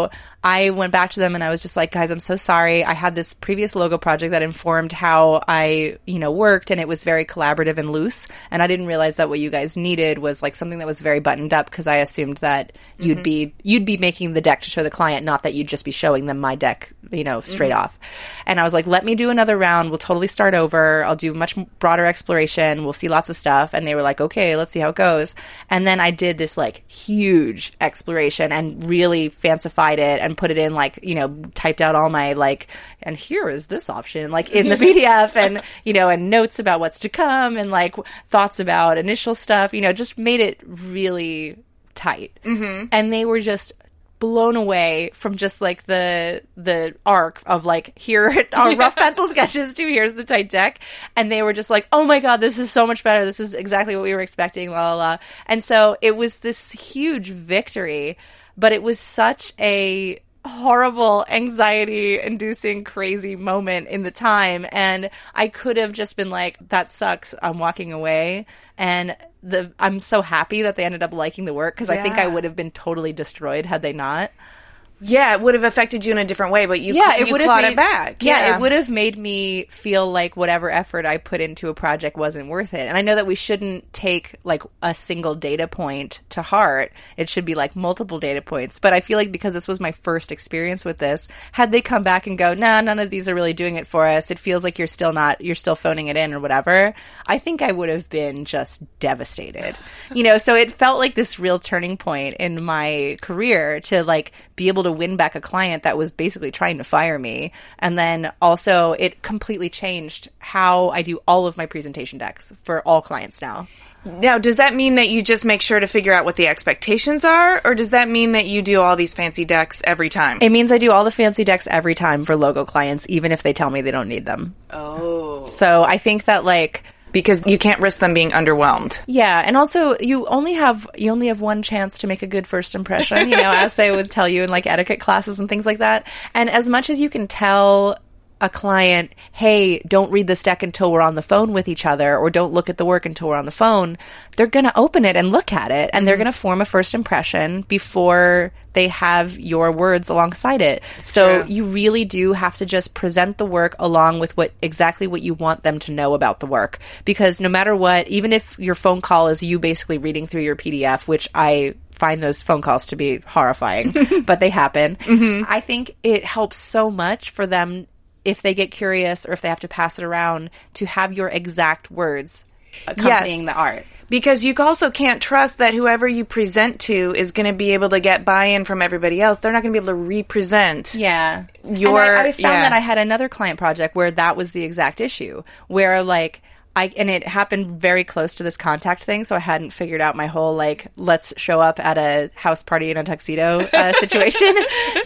I went back to them and I was just like, guys, I'm so sorry. I had this previous logo project that informed how I, worked, and it was very collaborative and loose. And I didn't realize that what you guys needed was like something that was very buttoned up, because I assumed that you'd be making the deck to show the client, not that you'd just be showing them my deck, straight off. And I was like, let me do another round. We'll totally start over. I'll do a much broader exploration. We'll see lots of stuff. And they were like, okay, let's see how it goes. And then I did this like huge exploration and really fancified it and put it in like, typed out all my like, and here is this option, like in the PDF, and, and notes about what's to come, and like thoughts about initial stuff, just made it really tight. And they were just blown away from just like the arc of like, here are rough pencil sketches to here's the tight deck, and they were just like, oh my god, this is so much better, this is exactly what we were expecting, la la la. And so it was this huge victory, but it was such a horrible, anxiety-inducing, crazy moment in the time, and I could have just been like, that sucks, I'm walking away. And I'm so happy that they ended up liking the work, because I think I would have been totally destroyed had they not. Yeah, it would have affected you in a different way, but you clawed it back. Yeah, it would have made me feel like whatever effort I put into a project wasn't worth it. And I know that we shouldn't take like a single data point to heart. It should be like multiple data points. But I feel like because this was my first experience with this, had they come back and go, nah, none of these are really doing it for us, it feels like you're still phoning it in or whatever, I think I would have been just devastated. So it felt like this real turning point in my career to like be able to win back a client that was basically trying to fire me. And then also it completely changed how I do all of my presentation decks for all clients now. Now, does that mean that you just make sure to figure out what the expectations are, or does that mean that you do all these fancy decks every time? It means I do all the fancy decks every time for logo clients, even if they tell me they don't need them. Oh. So I think that like, because you can't risk them being underwhelmed. Yeah, and also you only have one chance to make a good first impression, as they would tell you in like etiquette classes and things like that. And as much as you can tell a client, hey, don't read this deck until we're on the phone with each other, or don't look at the work until we're on the phone, they're going to open it and look at it, and they're going to form a first impression before they have your words alongside it. So you really do have to just present the work along with exactly what you want them to know about the work. Because no matter what, even if your phone call is you basically reading through your PDF, which I find those phone calls to be horrifying, but they happen, I think it helps so much for them, if they get curious or if they have to pass it around, to have your exact words accompanying the art. Because you also can't trust that whoever you present to is going to be able to get buy-in from everybody else. They're not going to be able to represent your... And I found that I had another client project where that was the exact issue, where like... and it happened very close to this contact thing, so I hadn't figured out my whole, like, let's show up at a house party in a tuxedo situation.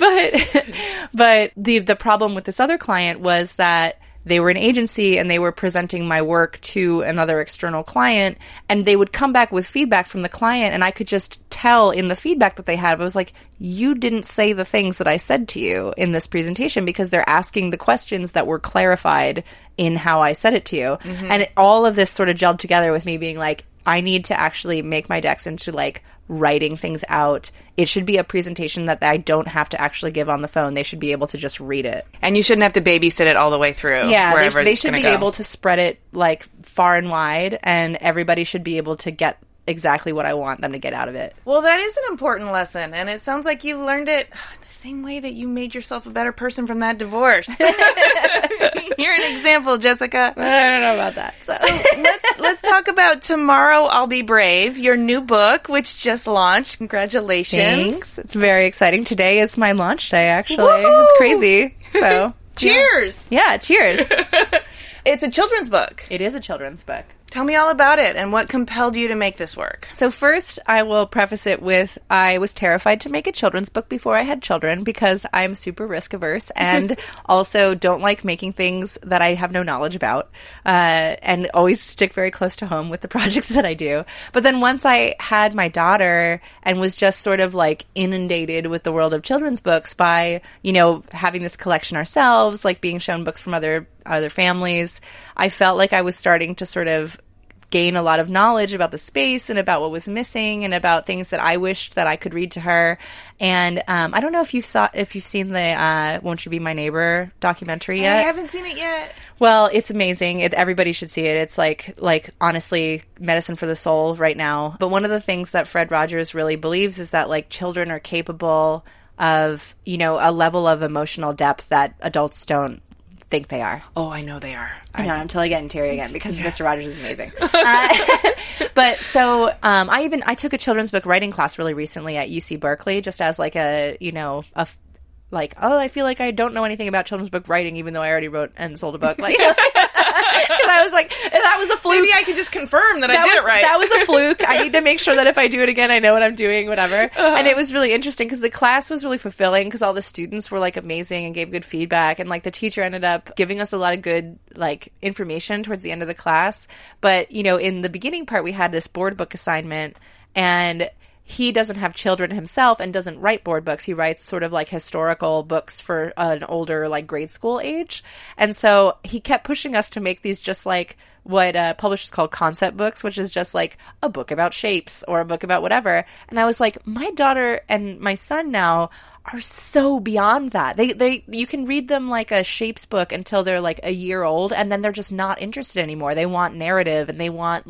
But the problem with this other client was that they were an agency and they were presenting my work to another external client, and they would come back with feedback from the client, and I could just tell in the feedback that they had, I was like, you didn't say the things that I said to you in this presentation, because they're asking the questions that were clarified in how I said it to you. And all of this sort of gelled together with me being like, I need to actually make my decks into like writing things out. It should be a presentation that I don't have to actually give on the phone. They should be able to just read it. And you shouldn't have to babysit it all the way through. Yeah, they should be able to spread it like far and wide, and everybody should be able to get exactly what I want them to get out of it. Well, that is an important lesson, and it sounds like you learned it the same way that you made yourself a better person from that divorce. You're an example, Jessica. I don't know about that. So let's talk about Tomorrow I'll Be Brave, your new book, which just launched. Congratulations. Thanks. It's very exciting. Today is my launch day, actually. Woo-hoo! It's crazy. So, cheers. Yeah, cheers. It's a children's book. It is a children's book. Tell me all about it and what compelled you to make this work. So first, I will preface it with, I was terrified to make a children's book before I had children because I'm super risk averse and also don't like making things that I have no knowledge about, and always stick very close to home with the projects that I do. But then once I had my daughter and was just sort of like inundated with the world of children's books by, having this collection ourselves, like being shown books from other families, I felt like I was starting to sort of gain a lot of knowledge about the space and about what was missing and about things that I wished that I could read to her. And I don't know if you've seen the Won't You Be My Neighbor documentary yet. I haven't seen it yet. Well, it's amazing. Everybody should see it. It's like honestly medicine for the soul right now. But one of the things that Fred Rogers really believes is that like children are capable of, you know, a level of emotional depth that adults don't think they are. Oh, I know they are. I know, I'm totally getting teary again because Mr. Rogers is amazing. But so I took a children's book writing class really recently at UC Berkeley just as like I feel like I don't know anything about children's book writing even though I already wrote and sold a book. Like, because I was like, that was a fluke. Maybe I could just confirm that I did it right. That was a fluke. I need to make sure that if I do it again, I know what I'm doing, whatever. And it was really interesting because the class was really fulfilling because all the students were like amazing and gave good feedback. And like the teacher ended up giving us a lot of good like information towards the end of the class. But, you know, in the beginning part, we had this board book assignment and he doesn't have children himself and doesn't write board books. He writes sort of like historical books for an older like grade school age. And so he kept pushing us to make these just like what publishers call concept books, which is just like a book about shapes or a book about whatever. And I was like, my daughter and my son now are so beyond that. They you can read them like a shapes book until they're like a year old and then they're just not interested anymore. They want narrative and I want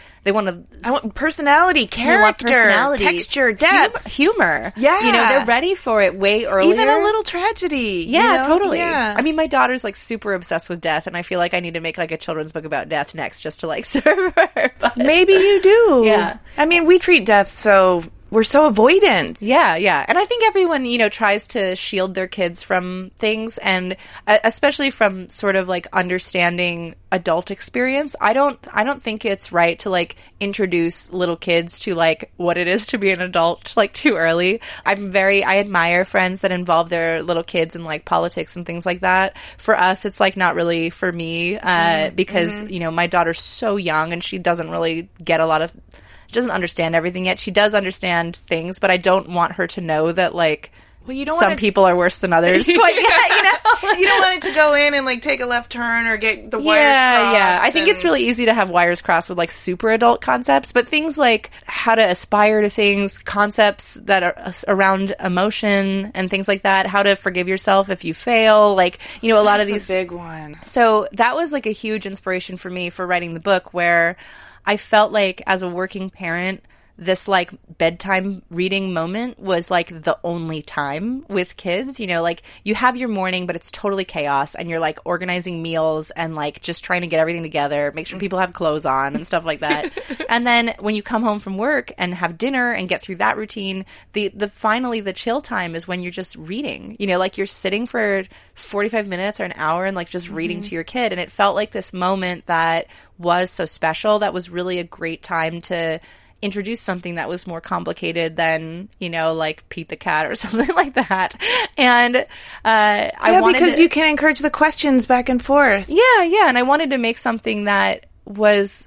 personality, character, texture, depth, humor. Yeah. You know, they're ready for it way earlier. Even a little tragedy. Yeah, you know? totally. Yeah. I mean, my daughter's like super obsessed with death and I feel like I need to make like a children's book about death next just to like serve her. But maybe you do. Yeah. I mean, we treat death so... We're so avoidant. Yeah, yeah. And I think everyone, you know, tries to shield their kids from things and especially from sort of like understanding adult experience. I don't think it's right to like introduce little kids to like what it is to be an adult like too early. I admire friends that involve their little kids in like politics and things like that. For us, it's like not really for me because, you know, my daughter's so young and she doesn't really get doesn't understand everything yet. She does understand things, but I don't want her to know that, like, some people are worse than others. But, yeah, you know? You don't want it to go in and, like, take a left turn or get the wires crossed. Yeah, I think it's really easy to have wires crossed with, like, super adult concepts, but things like how to aspire to things, concepts that are around emotion and things like that, how to forgive yourself if you fail, like, you know, a lot of these... That's a big one. So that was, like, a huge inspiration for me for writing the book, where I felt like as a working parent, this like bedtime reading moment was like the only time with kids. You know, like you have your morning, but it's totally chaos and you're like organizing meals and like just trying to get everything together, make sure people have clothes on and stuff like that. And then when you come home from work and have dinner and get through that routine, finally the chill time is when you're just reading, you know, like you're sitting for 45 minutes or an hour and like just reading to your kid. And it felt like this moment that was so special. That was really a great time to introduce something that was more complicated than, you know, like Pete the Cat or something like that. And because you can encourage the questions back and forth. Yeah. And I wanted to make something that was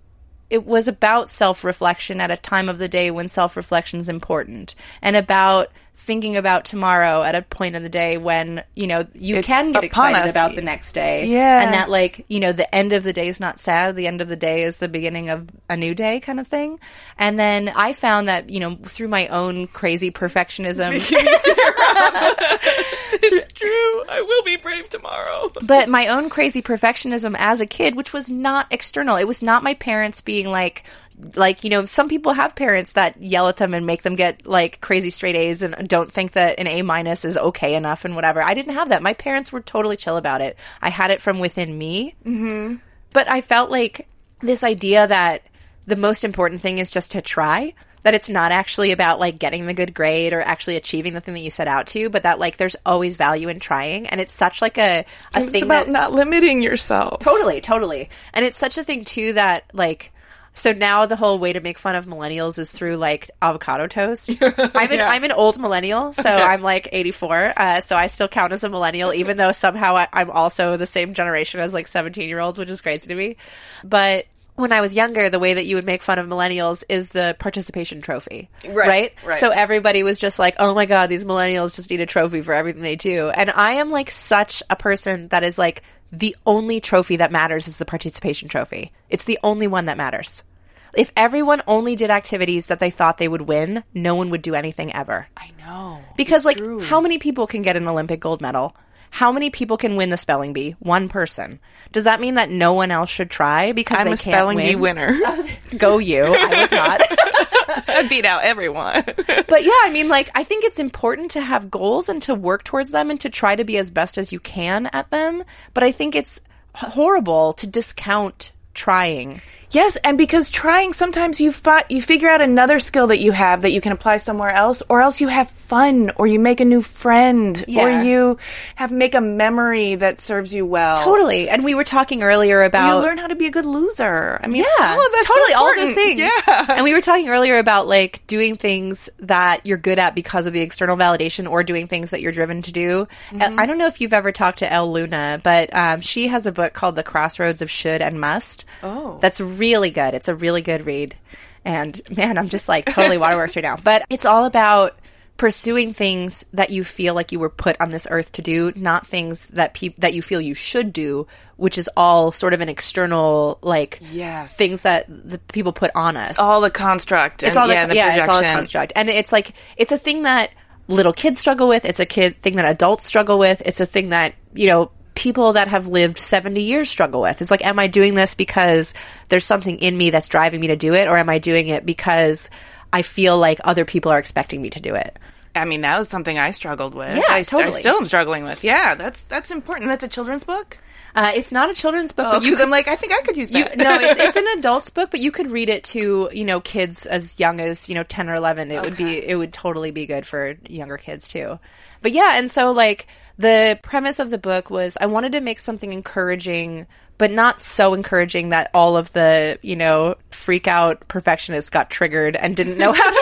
about self-reflection at a time of the day when self-reflection is important, and about thinking about tomorrow at a point in the day when, you know, you can get excited about the next day. Yeah. And that, like, you know, the end of the day is not sad. The end of the day is the beginning of a new day kind of thing. And then I found that, you know, through my own crazy perfectionism. It's true. I will be brave tomorrow. But my own crazy perfectionism as a kid, which was not external. It was not my parents being like, you know, some people have parents that yell at them and make them get like crazy straight A's and don't think that an A- is okay enough and whatever. I didn't have that. My parents were totally chill about it. I had it from within me. Mm-hmm. But I felt like this idea that the most important thing is just to try, that it's not actually about like getting the good grade or actually achieving the thing that you set out to, but that like there's always value in trying. And it's such like a it's thing about not limiting yourself. Totally. And it's such a thing too that like, so now the whole way to make fun of millennials is through like avocado toast. I'm an old millennial, so I'm like 84. So I still count as a millennial, even though somehow I'm also the same generation as like 17-year-olds, which is crazy to me. But when I was younger, the way that you would make fun of millennials is the participation trophy, right? So everybody was just like, oh my God, these millennials just need a trophy for everything they do. And I am like such a person that is like, the only trophy that matters is the participation trophy. It's the only one that matters. If everyone only did activities that they thought they would win, no one would do anything ever. I know. Because, like, how many people can get an Olympic gold medal? How many people can win the spelling bee? One person. Does that mean that no one else should try because I'm they a can't spelling win? bee winner. Go you. I was not. I beat out everyone. But yeah, I mean, like, I think it's important to have goals and to work towards them and to try to be as best as you can at them. But I think it's horrible to discount trying. Yes, and because trying, sometimes you figure out another skill that you have that you can apply somewhere else, or else you have fun, or you make a new friend, or you make a memory that serves you well. Totally. And we were talking earlier about... You learn how to be a good loser. I mean, that's totally all those things. Yeah. And we were talking earlier about, like, doing things that you're good at because of the external validation or doing things that you're driven to do. I don't know if you've ever talked to Elle Luna, but she has a book called The Crossroads of Should and Must. Oh. That's really good. It's a really good read. And man, I'm just like totally waterworks right now. But it's all about pursuing things that you feel like you were put on this earth to do, not things that that you feel you should do, which is all sort of an external, like, things that the people put on us. It's all the construct. It's all the projection. It's all the construct. And it's like, it's a thing that little kids struggle with. It's a thing that adults struggle with. It's a thing that, you know, people that have lived 70 years struggle with. It's like, am I doing this because there's something in me that's driving me to do it, or am I doing it because I feel like other people are expecting me to do it? I mean, that was something I struggled with. Yeah, I totally. still am struggling with. Yeah, that's important. That's a children's book? It's not a children's book, but because I'm like, I think I could use that. No, it's an adult's book, but you could read it to, you know, kids as young as, you know, 10 or 11. It would totally be good for younger kids too. But yeah, and so, like, the premise of the book was I wanted to make something encouraging, but not so encouraging that all of the, you know, freak out perfectionists got triggered and didn't know how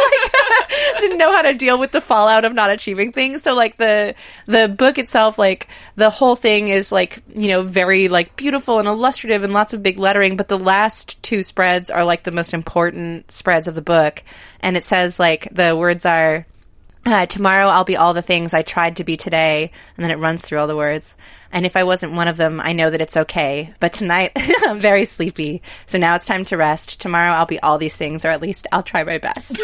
to deal with the fallout of not achieving things. So, like, the book itself, like, the whole thing is, like, you know, very, like, beautiful and illustrative and lots of big lettering, but the last two spreads are, like, the most important spreads of the book. And it says, like, the words are, tomorrow I'll be all the things I tried to be today. And then it runs through all the words. And if I wasn't one of them, I know that it's okay. But tonight, I'm very sleepy. So now it's time to rest. Tomorrow I'll be all these things, or at least I'll try my best.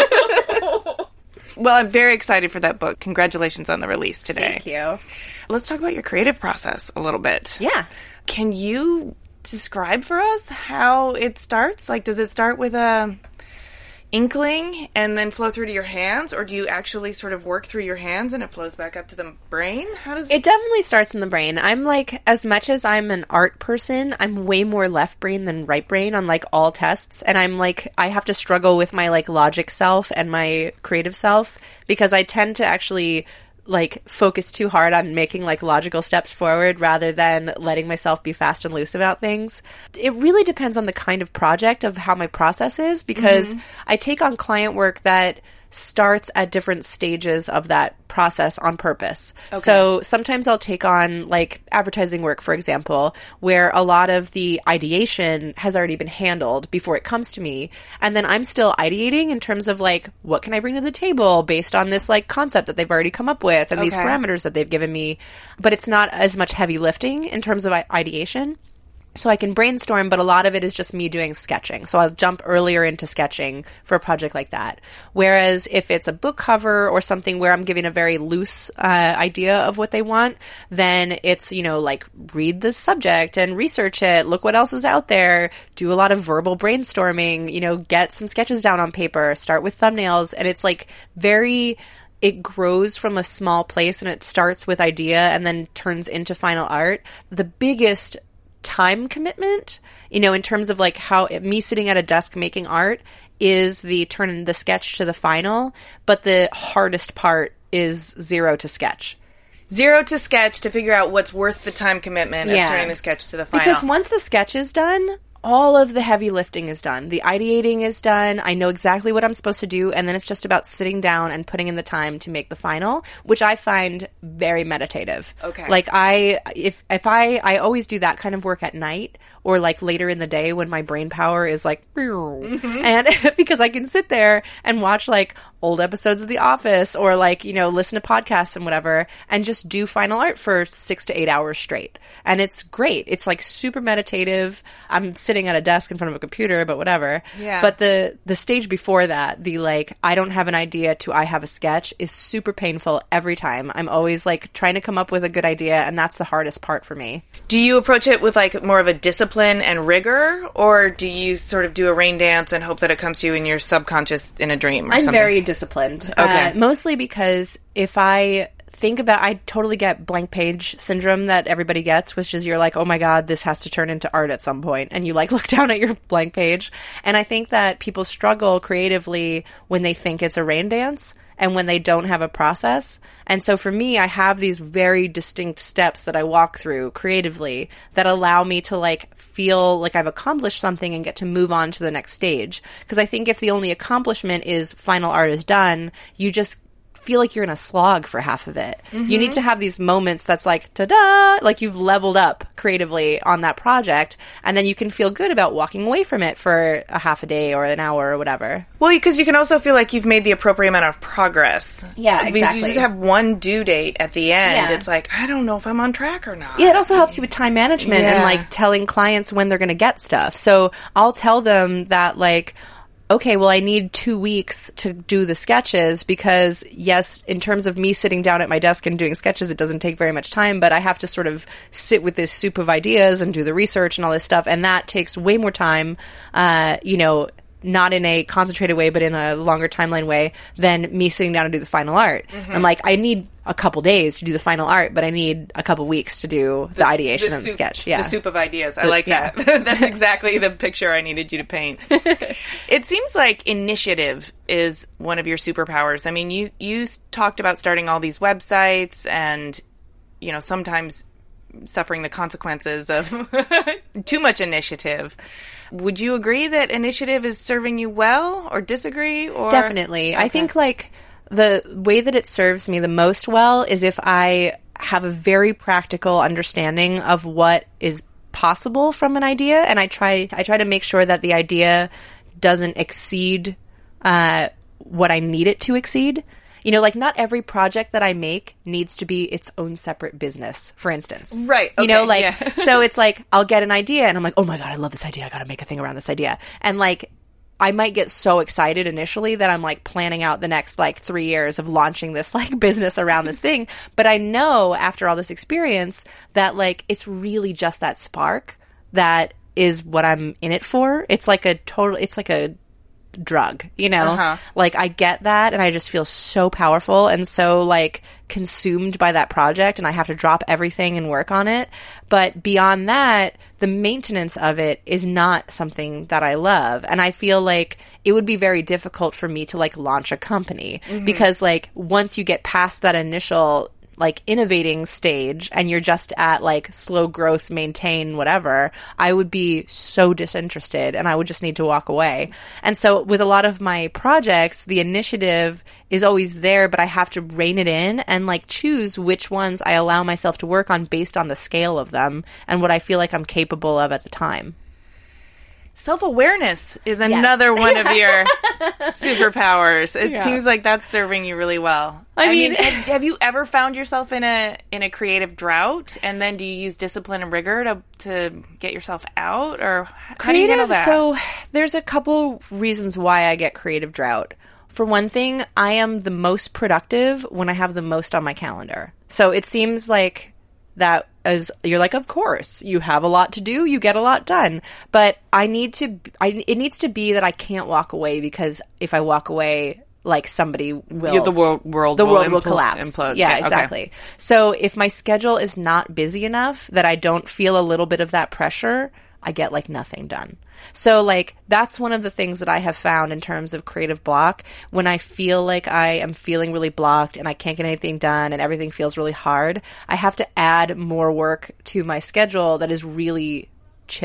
Well, I'm very excited for that book. Congratulations on the release today. Thank you. Let's talk about your creative process a little bit. Yeah. Can you describe for us how it starts? Like, does it start with a inkling and then flow through to your hands, or do you actually sort of work through your hands and it flows back up to the brain? How does it definitely starts in the brain. I'm like, as much as I'm an art person, I'm way more left brain than right brain on, like, all tests, and I'm like, I have to struggle with my, like, logic self and my creative self, because I tend to actually, like, focus too hard on making, like, logical steps forward rather than letting myself be fast and loose about things. It really depends on the kind of project of how my process is, because I take on client work that starts at different stages of that process on purpose. Okay. So sometimes I'll take on, like, advertising work, for example, where a lot of the ideation has already been handled before it comes to me. And then I'm still ideating in terms of, like, what can I bring to the table based on this, like, concept that they've already come up with and these parameters that they've given me. But it's not as much heavy lifting in terms of ideation. So I can brainstorm, but a lot of it is just me doing sketching. So I'll jump earlier into sketching for a project like that. Whereas if it's a book cover or something where I'm giving a very loose idea of what they want, then it's, you know, like, read the subject and research it, look what else is out there, do a lot of verbal brainstorming, you know, get some sketches down on paper, start with thumbnails. And it's, like, it grows from a small place, and it starts with idea and then turns into final art. The biggest time commitment, you know, in terms of, like, how me sitting at a desk making art is the turn the sketch to the final, but the hardest part is zero to sketch to figure out what's worth the time commitment of turning the sketch to the final. Because once the sketch is done, all of the heavy lifting is done. The ideating is done. I know exactly what I'm supposed to do. And then it's just about sitting down and putting in the time to make the final, which I find very meditative. Okay. Like I always do that kind of work at night or like later in the day when my brain power is like, and because I can sit there and watch like old episodes of The Office or like, listen to podcasts and whatever and just do final art for 6 to 8 hours straight. And it's great. It's like super meditative. I'm sitting at a desk in front of a computer, but whatever. Yeah. But the stage before that, the like, I don't have an idea to I have a sketch is super painful every time. I'm always like trying to come up with a good idea, and that's the hardest part for me. Do you approach it with like more of a discipline and rigor, or do you sort of do a rain dance and hope that it comes to you in your subconscious in a dream or I'm something? very disciplined. Okay. Mostly because if I think about, I totally get blank page syndrome that everybody gets, which is you're like, oh my God, this has to turn into art at some point. And you like look down at your blank page. And I think that people struggle creatively when they think it's a rain dance and when they don't have a process. And so for me, I have these very distinct steps that I walk through creatively that allow me to like feel like I've accomplished something and get to move on to the next stage. Because I think if the only accomplishment is final art is done, you just feel like you're in a slog for half of it. Mm-hmm. You need to have these moments that's like, ta-da, like you've leveled up creatively on that project, and then you can feel good about walking away from it for a half a day or an hour or whatever. Well, because you can also feel like you've made the appropriate amount of progress. Yeah, Because exactly. you just have one due date at the end. Yeah. It's like, I don't know if I'm on track or not. Yeah, it also helps you with time management and Yeah. like telling clients when they're going to get stuff. So I'll tell them that like, okay, well, I need 2 weeks to do the sketches because, yes, in terms of me sitting down at my desk and doing sketches, it doesn't take very much time, but I have to sort of sit with this soup of ideas and do the research and all this stuff, and that takes way more time, not in a concentrated way, but in a longer timeline way than me sitting down and do the final art. Mm-hmm. I'm like, I need a couple days to do the final art, but I need a couple weeks to do the ideation and the sketch. Yeah. The soup of ideas. I like that. That's exactly the picture I needed you to paint. It seems like initiative is one of your superpowers. I mean, you talked about starting all these websites and, sometimes suffering the consequences of too much initiative. Would you agree that initiative is serving you well, or disagree? Or Definitely. I think like the way that it serves me the most well is if I have a very practical understanding of what is possible from an idea, and I try to make sure that the idea doesn't exceed what I need it to exceed. Like not every project that I make needs to be its own separate business, for instance. Right. Okay, yeah. So it's like, I'll get an idea and I'm like, oh my God, I love this idea. I got to make a thing around this idea. And like, I might get so excited initially that I'm like planning out the next like 3 years of launching this like business around this thing. But I know after all this experience that like, it's really just that spark that is what I'm in it for. It's like a drug, like I get that and I just feel so powerful and so like consumed by that project, and I have to drop everything and work on it. But beyond that, the maintenance of it is not something that I love, and I feel like it would be very difficult for me to like launch a company because like once you get past that initial like innovating stage and you're just at like slow growth, maintain, whatever, I would be so disinterested and I would just need to walk away. And so with a lot of my projects, the initiative is always there, but I have to rein it in and like choose which ones I allow myself to work on based on the scale of them and what I feel like I'm capable of at the time. Self-awareness is another one of your superpowers. It seems like that's serving you really well. I mean, have you ever found yourself in a creative drought, and then do you use discipline and rigor to get yourself out, or how do you handle that? So there's a couple reasons why I get creative drought. For one thing, I am the most productive when I have the most on my calendar. So it seems like that as you're like, of course, you have a lot to do, you get a lot done. But it needs to be that I can't walk away, because if I walk away, like somebody will... the world will collapse. Implode. Yeah, exactly. Okay. So if my schedule is not busy enough that I don't feel a little bit of that pressure, I get like nothing done. So like that's one of the things that I have found in terms of creative block. When I feel like I am feeling really blocked and I can't get anything done and everything feels really hard, I have to add more work to my schedule that is really chill.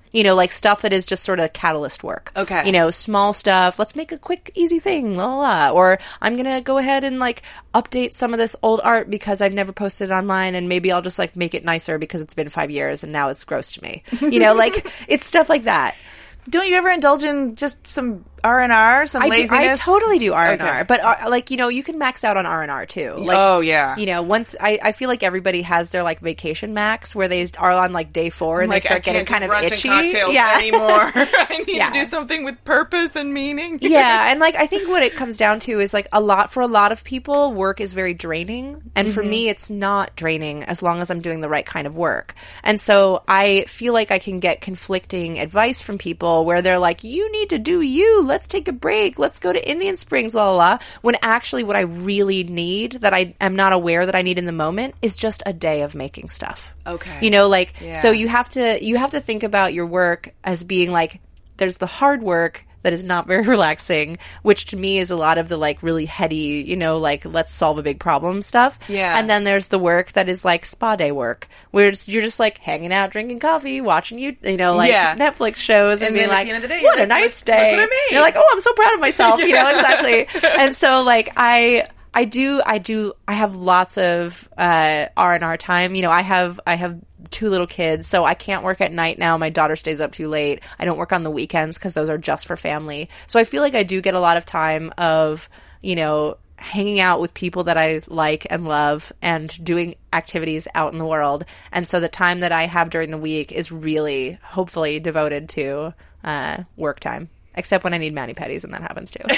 You know, like stuff that is just sort of catalyst work. Okay. You know, small stuff. Let's make a quick, easy thing. La, la, la. Or I'm going to go ahead and like update some of this old art because I've never posted it online, and maybe I'll just like make it nicer because it's been 5 years and now it's gross to me. You know, like it's stuff like that. Don't you ever indulge in just some R&R, some laziness? I totally do R&R, Okay. but like, you know, you can max out on R&R too. Like, oh, yeah. You know, once I feel like everybody has their like vacation max where they are on like day 4 and like, they start getting kind of itchy. Cocktails anymore. I need to do something with purpose and meaning. Yeah, and like I think what it comes down to is like for a lot of people, work is very draining, and for me, it's not draining as long as I'm doing the right kind of work. And so I feel like I can get conflicting advice from people where they're like, "You need to do you. Let's take a break. Let's go to Indian Springs, la la la." When actually, what I really need that I am not aware that I need in the moment is just a day of making stuff. Okay, you know, like so you have to think about your work as being like there's the hard work that is not very relaxing, which to me is a lot of the like really heady, you know, like let's solve a big problem stuff. Yeah. And then there's the work that is like spa day work, where you're just like hanging out, drinking coffee, watching you know, like Netflix shows and being then at like, the end of the day, what you're a like, nice day. Look what I made. You're like, oh, I'm so proud of myself, you know, exactly. And so like I have lots of R&R time. You know, I have 2 little kids, so I can't work at night now. My daughter stays up too late. I don't work on the weekends because those are just for family. So I feel like I do get a lot of time of, you know, hanging out with people that I like and love and doing activities out in the world. And so the time that I have during the week is really, hopefully, devoted to work time. Except when I need mani-pedis, and that happens too.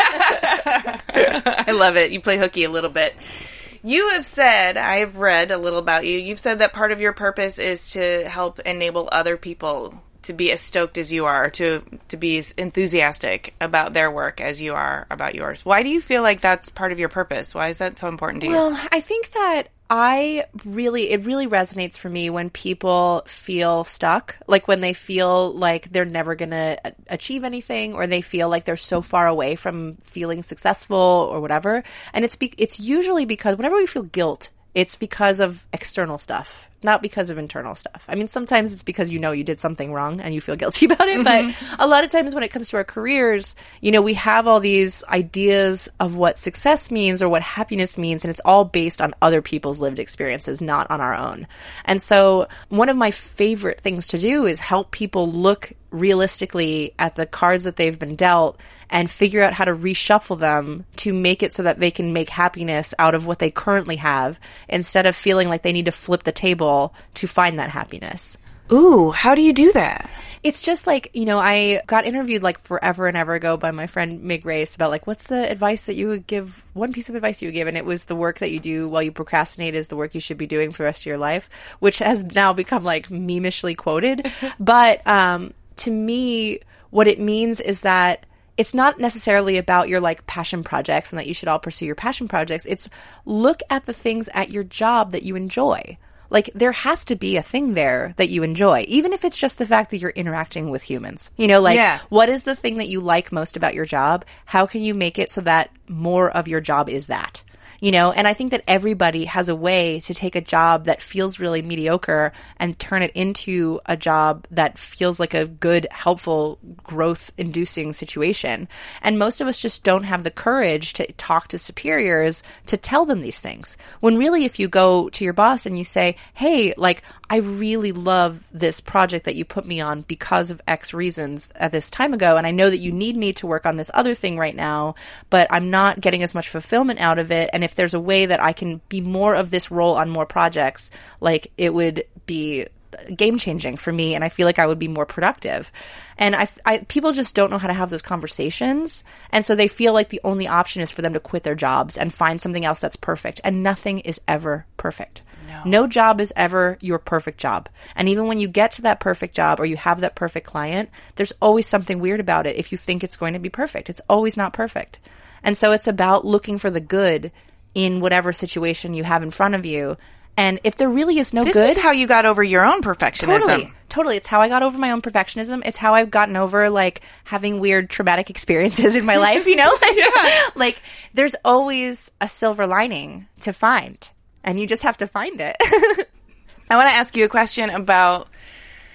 I love it. You play hooky a little bit. You have said, I've read a little about you, you've said that part of your purpose is to help enable other people to be as stoked as you are, to be as enthusiastic about their work as you are about yours. Why do you feel like that's part of your purpose? Why is that so important to you? Well, I think that it really resonates for me when people feel stuck, like when they feel like they're never going to achieve anything, or they feel like they're so far away from feeling successful or whatever. And it's usually because whenever we feel guilt, it's because of external stuff, not because of internal stuff. I mean, sometimes it's because you know you did something wrong and you feel guilty about it. But a lot of times when it comes to our careers, you know, we have all these ideas of what success means or what happiness means, and it's all based on other people's lived experiences, not on our own. And so one of my favorite things to do is help people look realistically at the cards that they've been dealt and figure out how to reshuffle them to make it so that they can make happiness out of what they currently have, instead of feeling like they need to flip the table to find that happiness. Ooh, how do you do that? It's just like, you know, I got interviewed like forever and ever ago by my friend Mig Race about like, what's the advice that you would give, one piece of advice you would give, and it was the work that you do while you procrastinate is the work you should be doing for the rest of your life, which has now become like memishly quoted. But to me, what it means is that it's not necessarily about your like passion projects and that you should all pursue your passion projects. It's look at the things at your job that you enjoy. Like there has to be a thing there that you enjoy, even if it's just the fact that you're interacting with humans. You know, like what is the thing that you like most about your job? How can you make it so that more of your job is that? You know, and I think that everybody has a way to take a job that feels really mediocre and turn it into a job that feels like a good, helpful, growth-inducing situation. And most of us just don't have the courage to talk to superiors to tell them these things. When really, if you go to your boss and you say, hey, like, I really love this project that you put me on because of X reasons at this time ago, and I know that you need me to work on this other thing right now, but I'm not getting as much fulfillment out of it, and if there's a way that I can be more of this role on more projects, like it would be game-changing for me, and I feel like I would be more productive. And people just don't know how to have those conversations, and so they feel like the only option is for them to quit their jobs and find something else that's perfect, and nothing is ever perfect. No job is ever your perfect job. And even when you get to that perfect job or you have that perfect client, there's always something weird about it if you think it's going to be perfect. It's always not perfect. And so it's about looking for the good in whatever situation you have in front of you. And if there really is no good... This is how you got over your own perfectionism. Totally. It's how I got over my own perfectionism. It's how I've gotten over, like, having weird traumatic experiences in my life, you know? Like, like, there's always a silver lining to find. And you just have to find it. I want to ask you a question about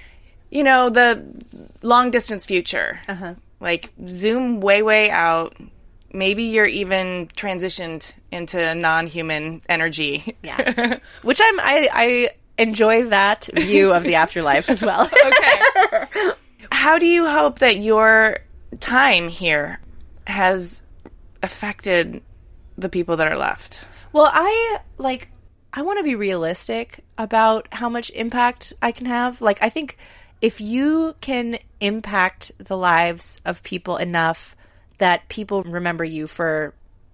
you know, the long distance future. Like zoom way, way out. Maybe you're even transitioned into non-human energy. Yeah. Which I enjoy that view of the afterlife as well. Okay. How do you hope that your time here has affected the people that are left? Well, I want to be realistic about how much impact I can have. Like, I think if you can impact the lives of people enough that people remember you for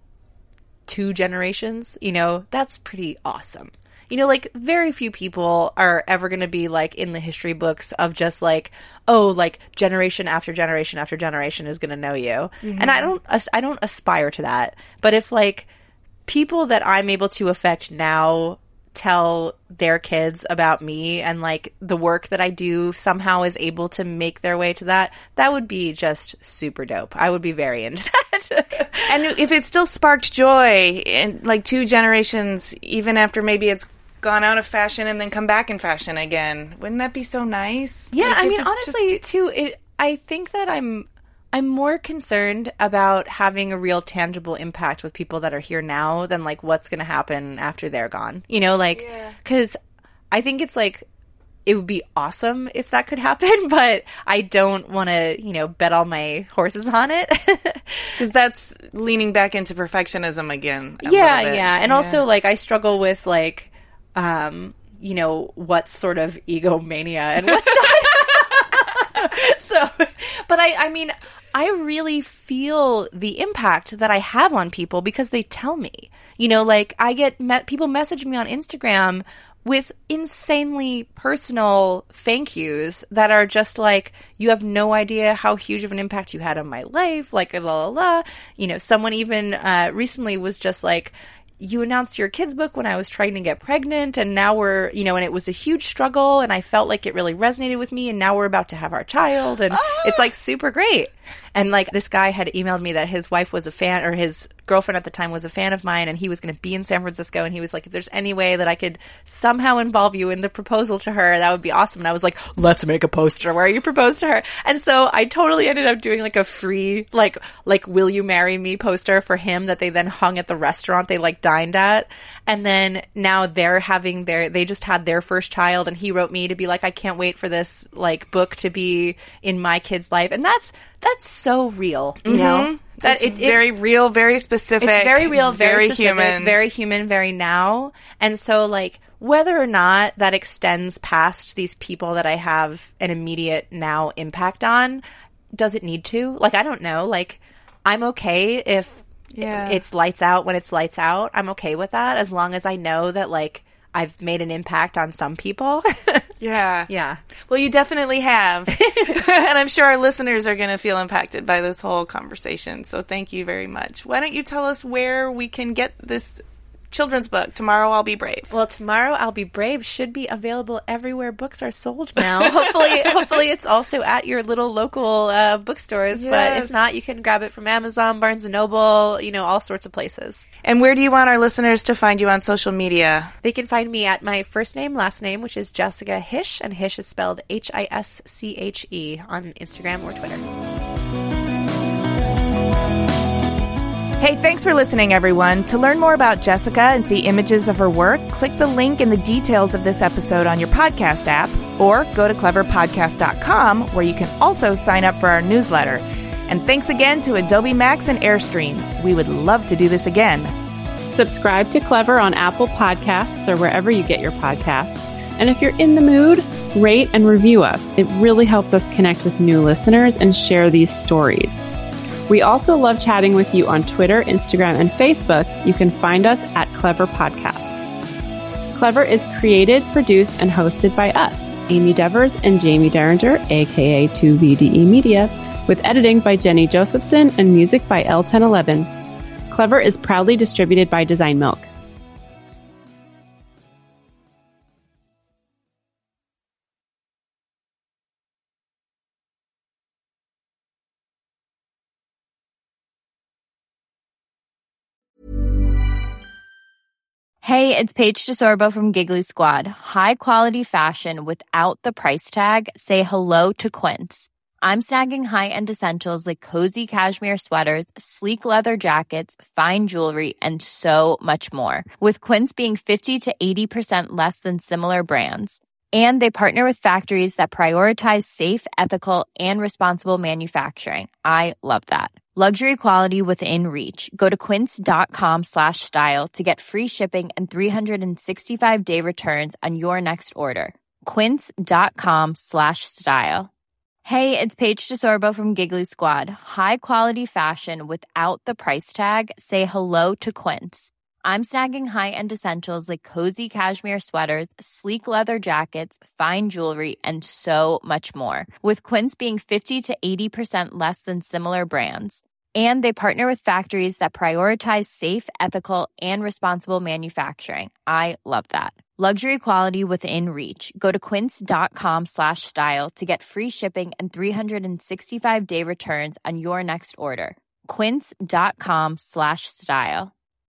2 generations, you know, that's pretty awesome. You know, like, very few people are ever going to be, like, in the history books of just, like, oh, like, generation after generation after generation is going to know you. And I don't aspire to that. But if, like, people that I'm able to affect now tell their kids about me and, like, the work that I do somehow is able to make their way to that, that would be just super dope. I would be very into that. And if it still sparked joy in, like, 2 generations, even after maybe it's gone out of fashion and then come back in fashion again, wouldn't that be so nice? Yeah, like, I mean, honestly, too, I think that I'm more concerned about having a real tangible impact with people that are here now than, like, what's going to happen after they're gone. You know, like, because I think it's, like, it would be awesome if that could happen, but I don't want to, you know, bet all my horses on it. Because that's leaning back into perfectionism again. Yeah. And also, like, I struggle with, like, you know, what's sort of egomania and what's not. So, but I mean, I really feel the impact that I have on people because they tell me. You know, like, I get people message me on Instagram with insanely personal thank yous that are just like, you have no idea how huge of an impact you had on my life, like, la la la. You know, someone even recently was just like, you announced your kids book when I was trying to get pregnant, and now we're, you know, and it was a huge struggle, and I felt like it really resonated with me, and now we're about to have our child, and it's, like, super great. And, like, this guy had emailed me that his wife was a fan, or his girlfriend at the time was a fan of mine, and he was going to be in San Francisco, and he was like, if there's any way that I could somehow involve you in the proposal to her, that would be awesome. And I was like, let's make a poster where you propose to her. And so I totally ended up doing, like, a free, like will you marry me poster for him that they then hung at the restaurant they, like, dined at. And then now they're having they just had their first child, and he wrote me to be like, I can't wait for this, like, book to be in my kid's life. And that's so real, you know? That it's very real, very specific. It's very real, very specific, human. Very human, very now. And so, like, whether or not that extends past these people that I have an immediate now impact on, does it need to? Like, I don't know. Like, I'm okay if it's lights out when it's lights out. I'm okay with that as long as I know that, like, I've made an impact on some people. Yeah. Well, you definitely have. And I'm sure our listeners are going to feel impacted by this whole conversation. So thank you very much. Why don't you tell us where we can get this children's book, Tomorrow I'll Be Brave? Well, Tomorrow I'll Be Brave should be available everywhere books are sold now. Hopefully it's also at your little local bookstores. Yes. But if not, you can grab it from Amazon, Barnes & Noble, you know, all sorts of places. And where do you want our listeners to find you on social media? They can find me at my first name, last name, which is Jessica Hische, and Hische is spelled Hische on Instagram or Twitter. Hey, thanks for listening, everyone. To learn more about Jessica and see images of her work, click the link in the details of this episode on your podcast app, or go to cleverpodcast.com, where you can also sign up for our newsletter. And thanks again to Adobe Max and Airstream. We would love to do this again. Subscribe to Clever on Apple Podcasts or wherever you get your podcasts. And if you're in the mood, rate and review us. It really helps us connect with new listeners and share these stories. We also love chatting with you on Twitter, Instagram, and Facebook. You can find us at Clever Podcast. Clever is created, produced, and hosted by us, Amy Devers and Jamie Derringer, aka 2VDE Media, with editing by Jenny Josephson and music by L1011. Clever is proudly distributed by Design Milk. Hey, it's Paige DeSorbo from Giggly Squad. High quality fashion without the price tag. Say hello to Quince. I'm snagging high-end essentials like cozy cashmere sweaters, sleek leather jackets, fine jewelry, and so much more. With Quince being 50 to 80% less than similar brands. And they partner with factories that prioritize safe, ethical, and responsible manufacturing. I love that. Luxury quality within reach. Go to quince.com/style to get free shipping and 365-day returns on your next order. Quince.com/style. Hey, it's Paige DeSorbo from Giggly Squad. High quality fashion without the price tag. Say hello to Quince. I'm snagging high-end essentials like cozy cashmere sweaters, sleek leather jackets, fine jewelry, and so much more. With Quince being 50 to 80% less than similar brands. And they partner with factories that prioritize safe, ethical, and responsible manufacturing. I love that. Luxury quality within reach. Go to quince.com/style to get free shipping and 365-day returns on your next order. Quince.com/style.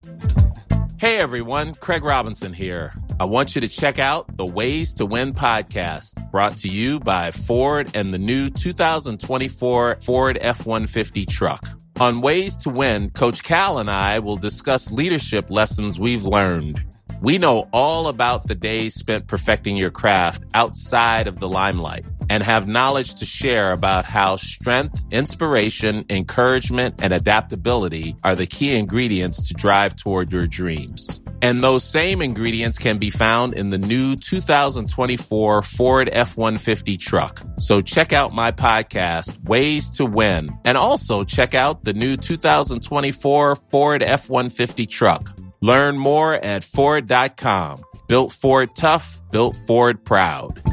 Hey everyone, Craig Robinson here. I want you to check out the Ways to Win podcast, brought to you by Ford and the new 2024 Ford F-150 truck. On Ways to Win, Coach Cal and I will discuss leadership lessons we've learned. We know all about the days spent perfecting your craft outside of the limelight and have knowledge to share about how strength, inspiration, encouragement, and adaptability are the key ingredients to drive toward your dreams. And those same ingredients can be found in the new 2024 Ford F-150 truck. So check out my podcast, Ways to Win, and also check out the new 2024 Ford F-150 truck. Learn more at Ford.com. Built Ford tough, built Ford proud.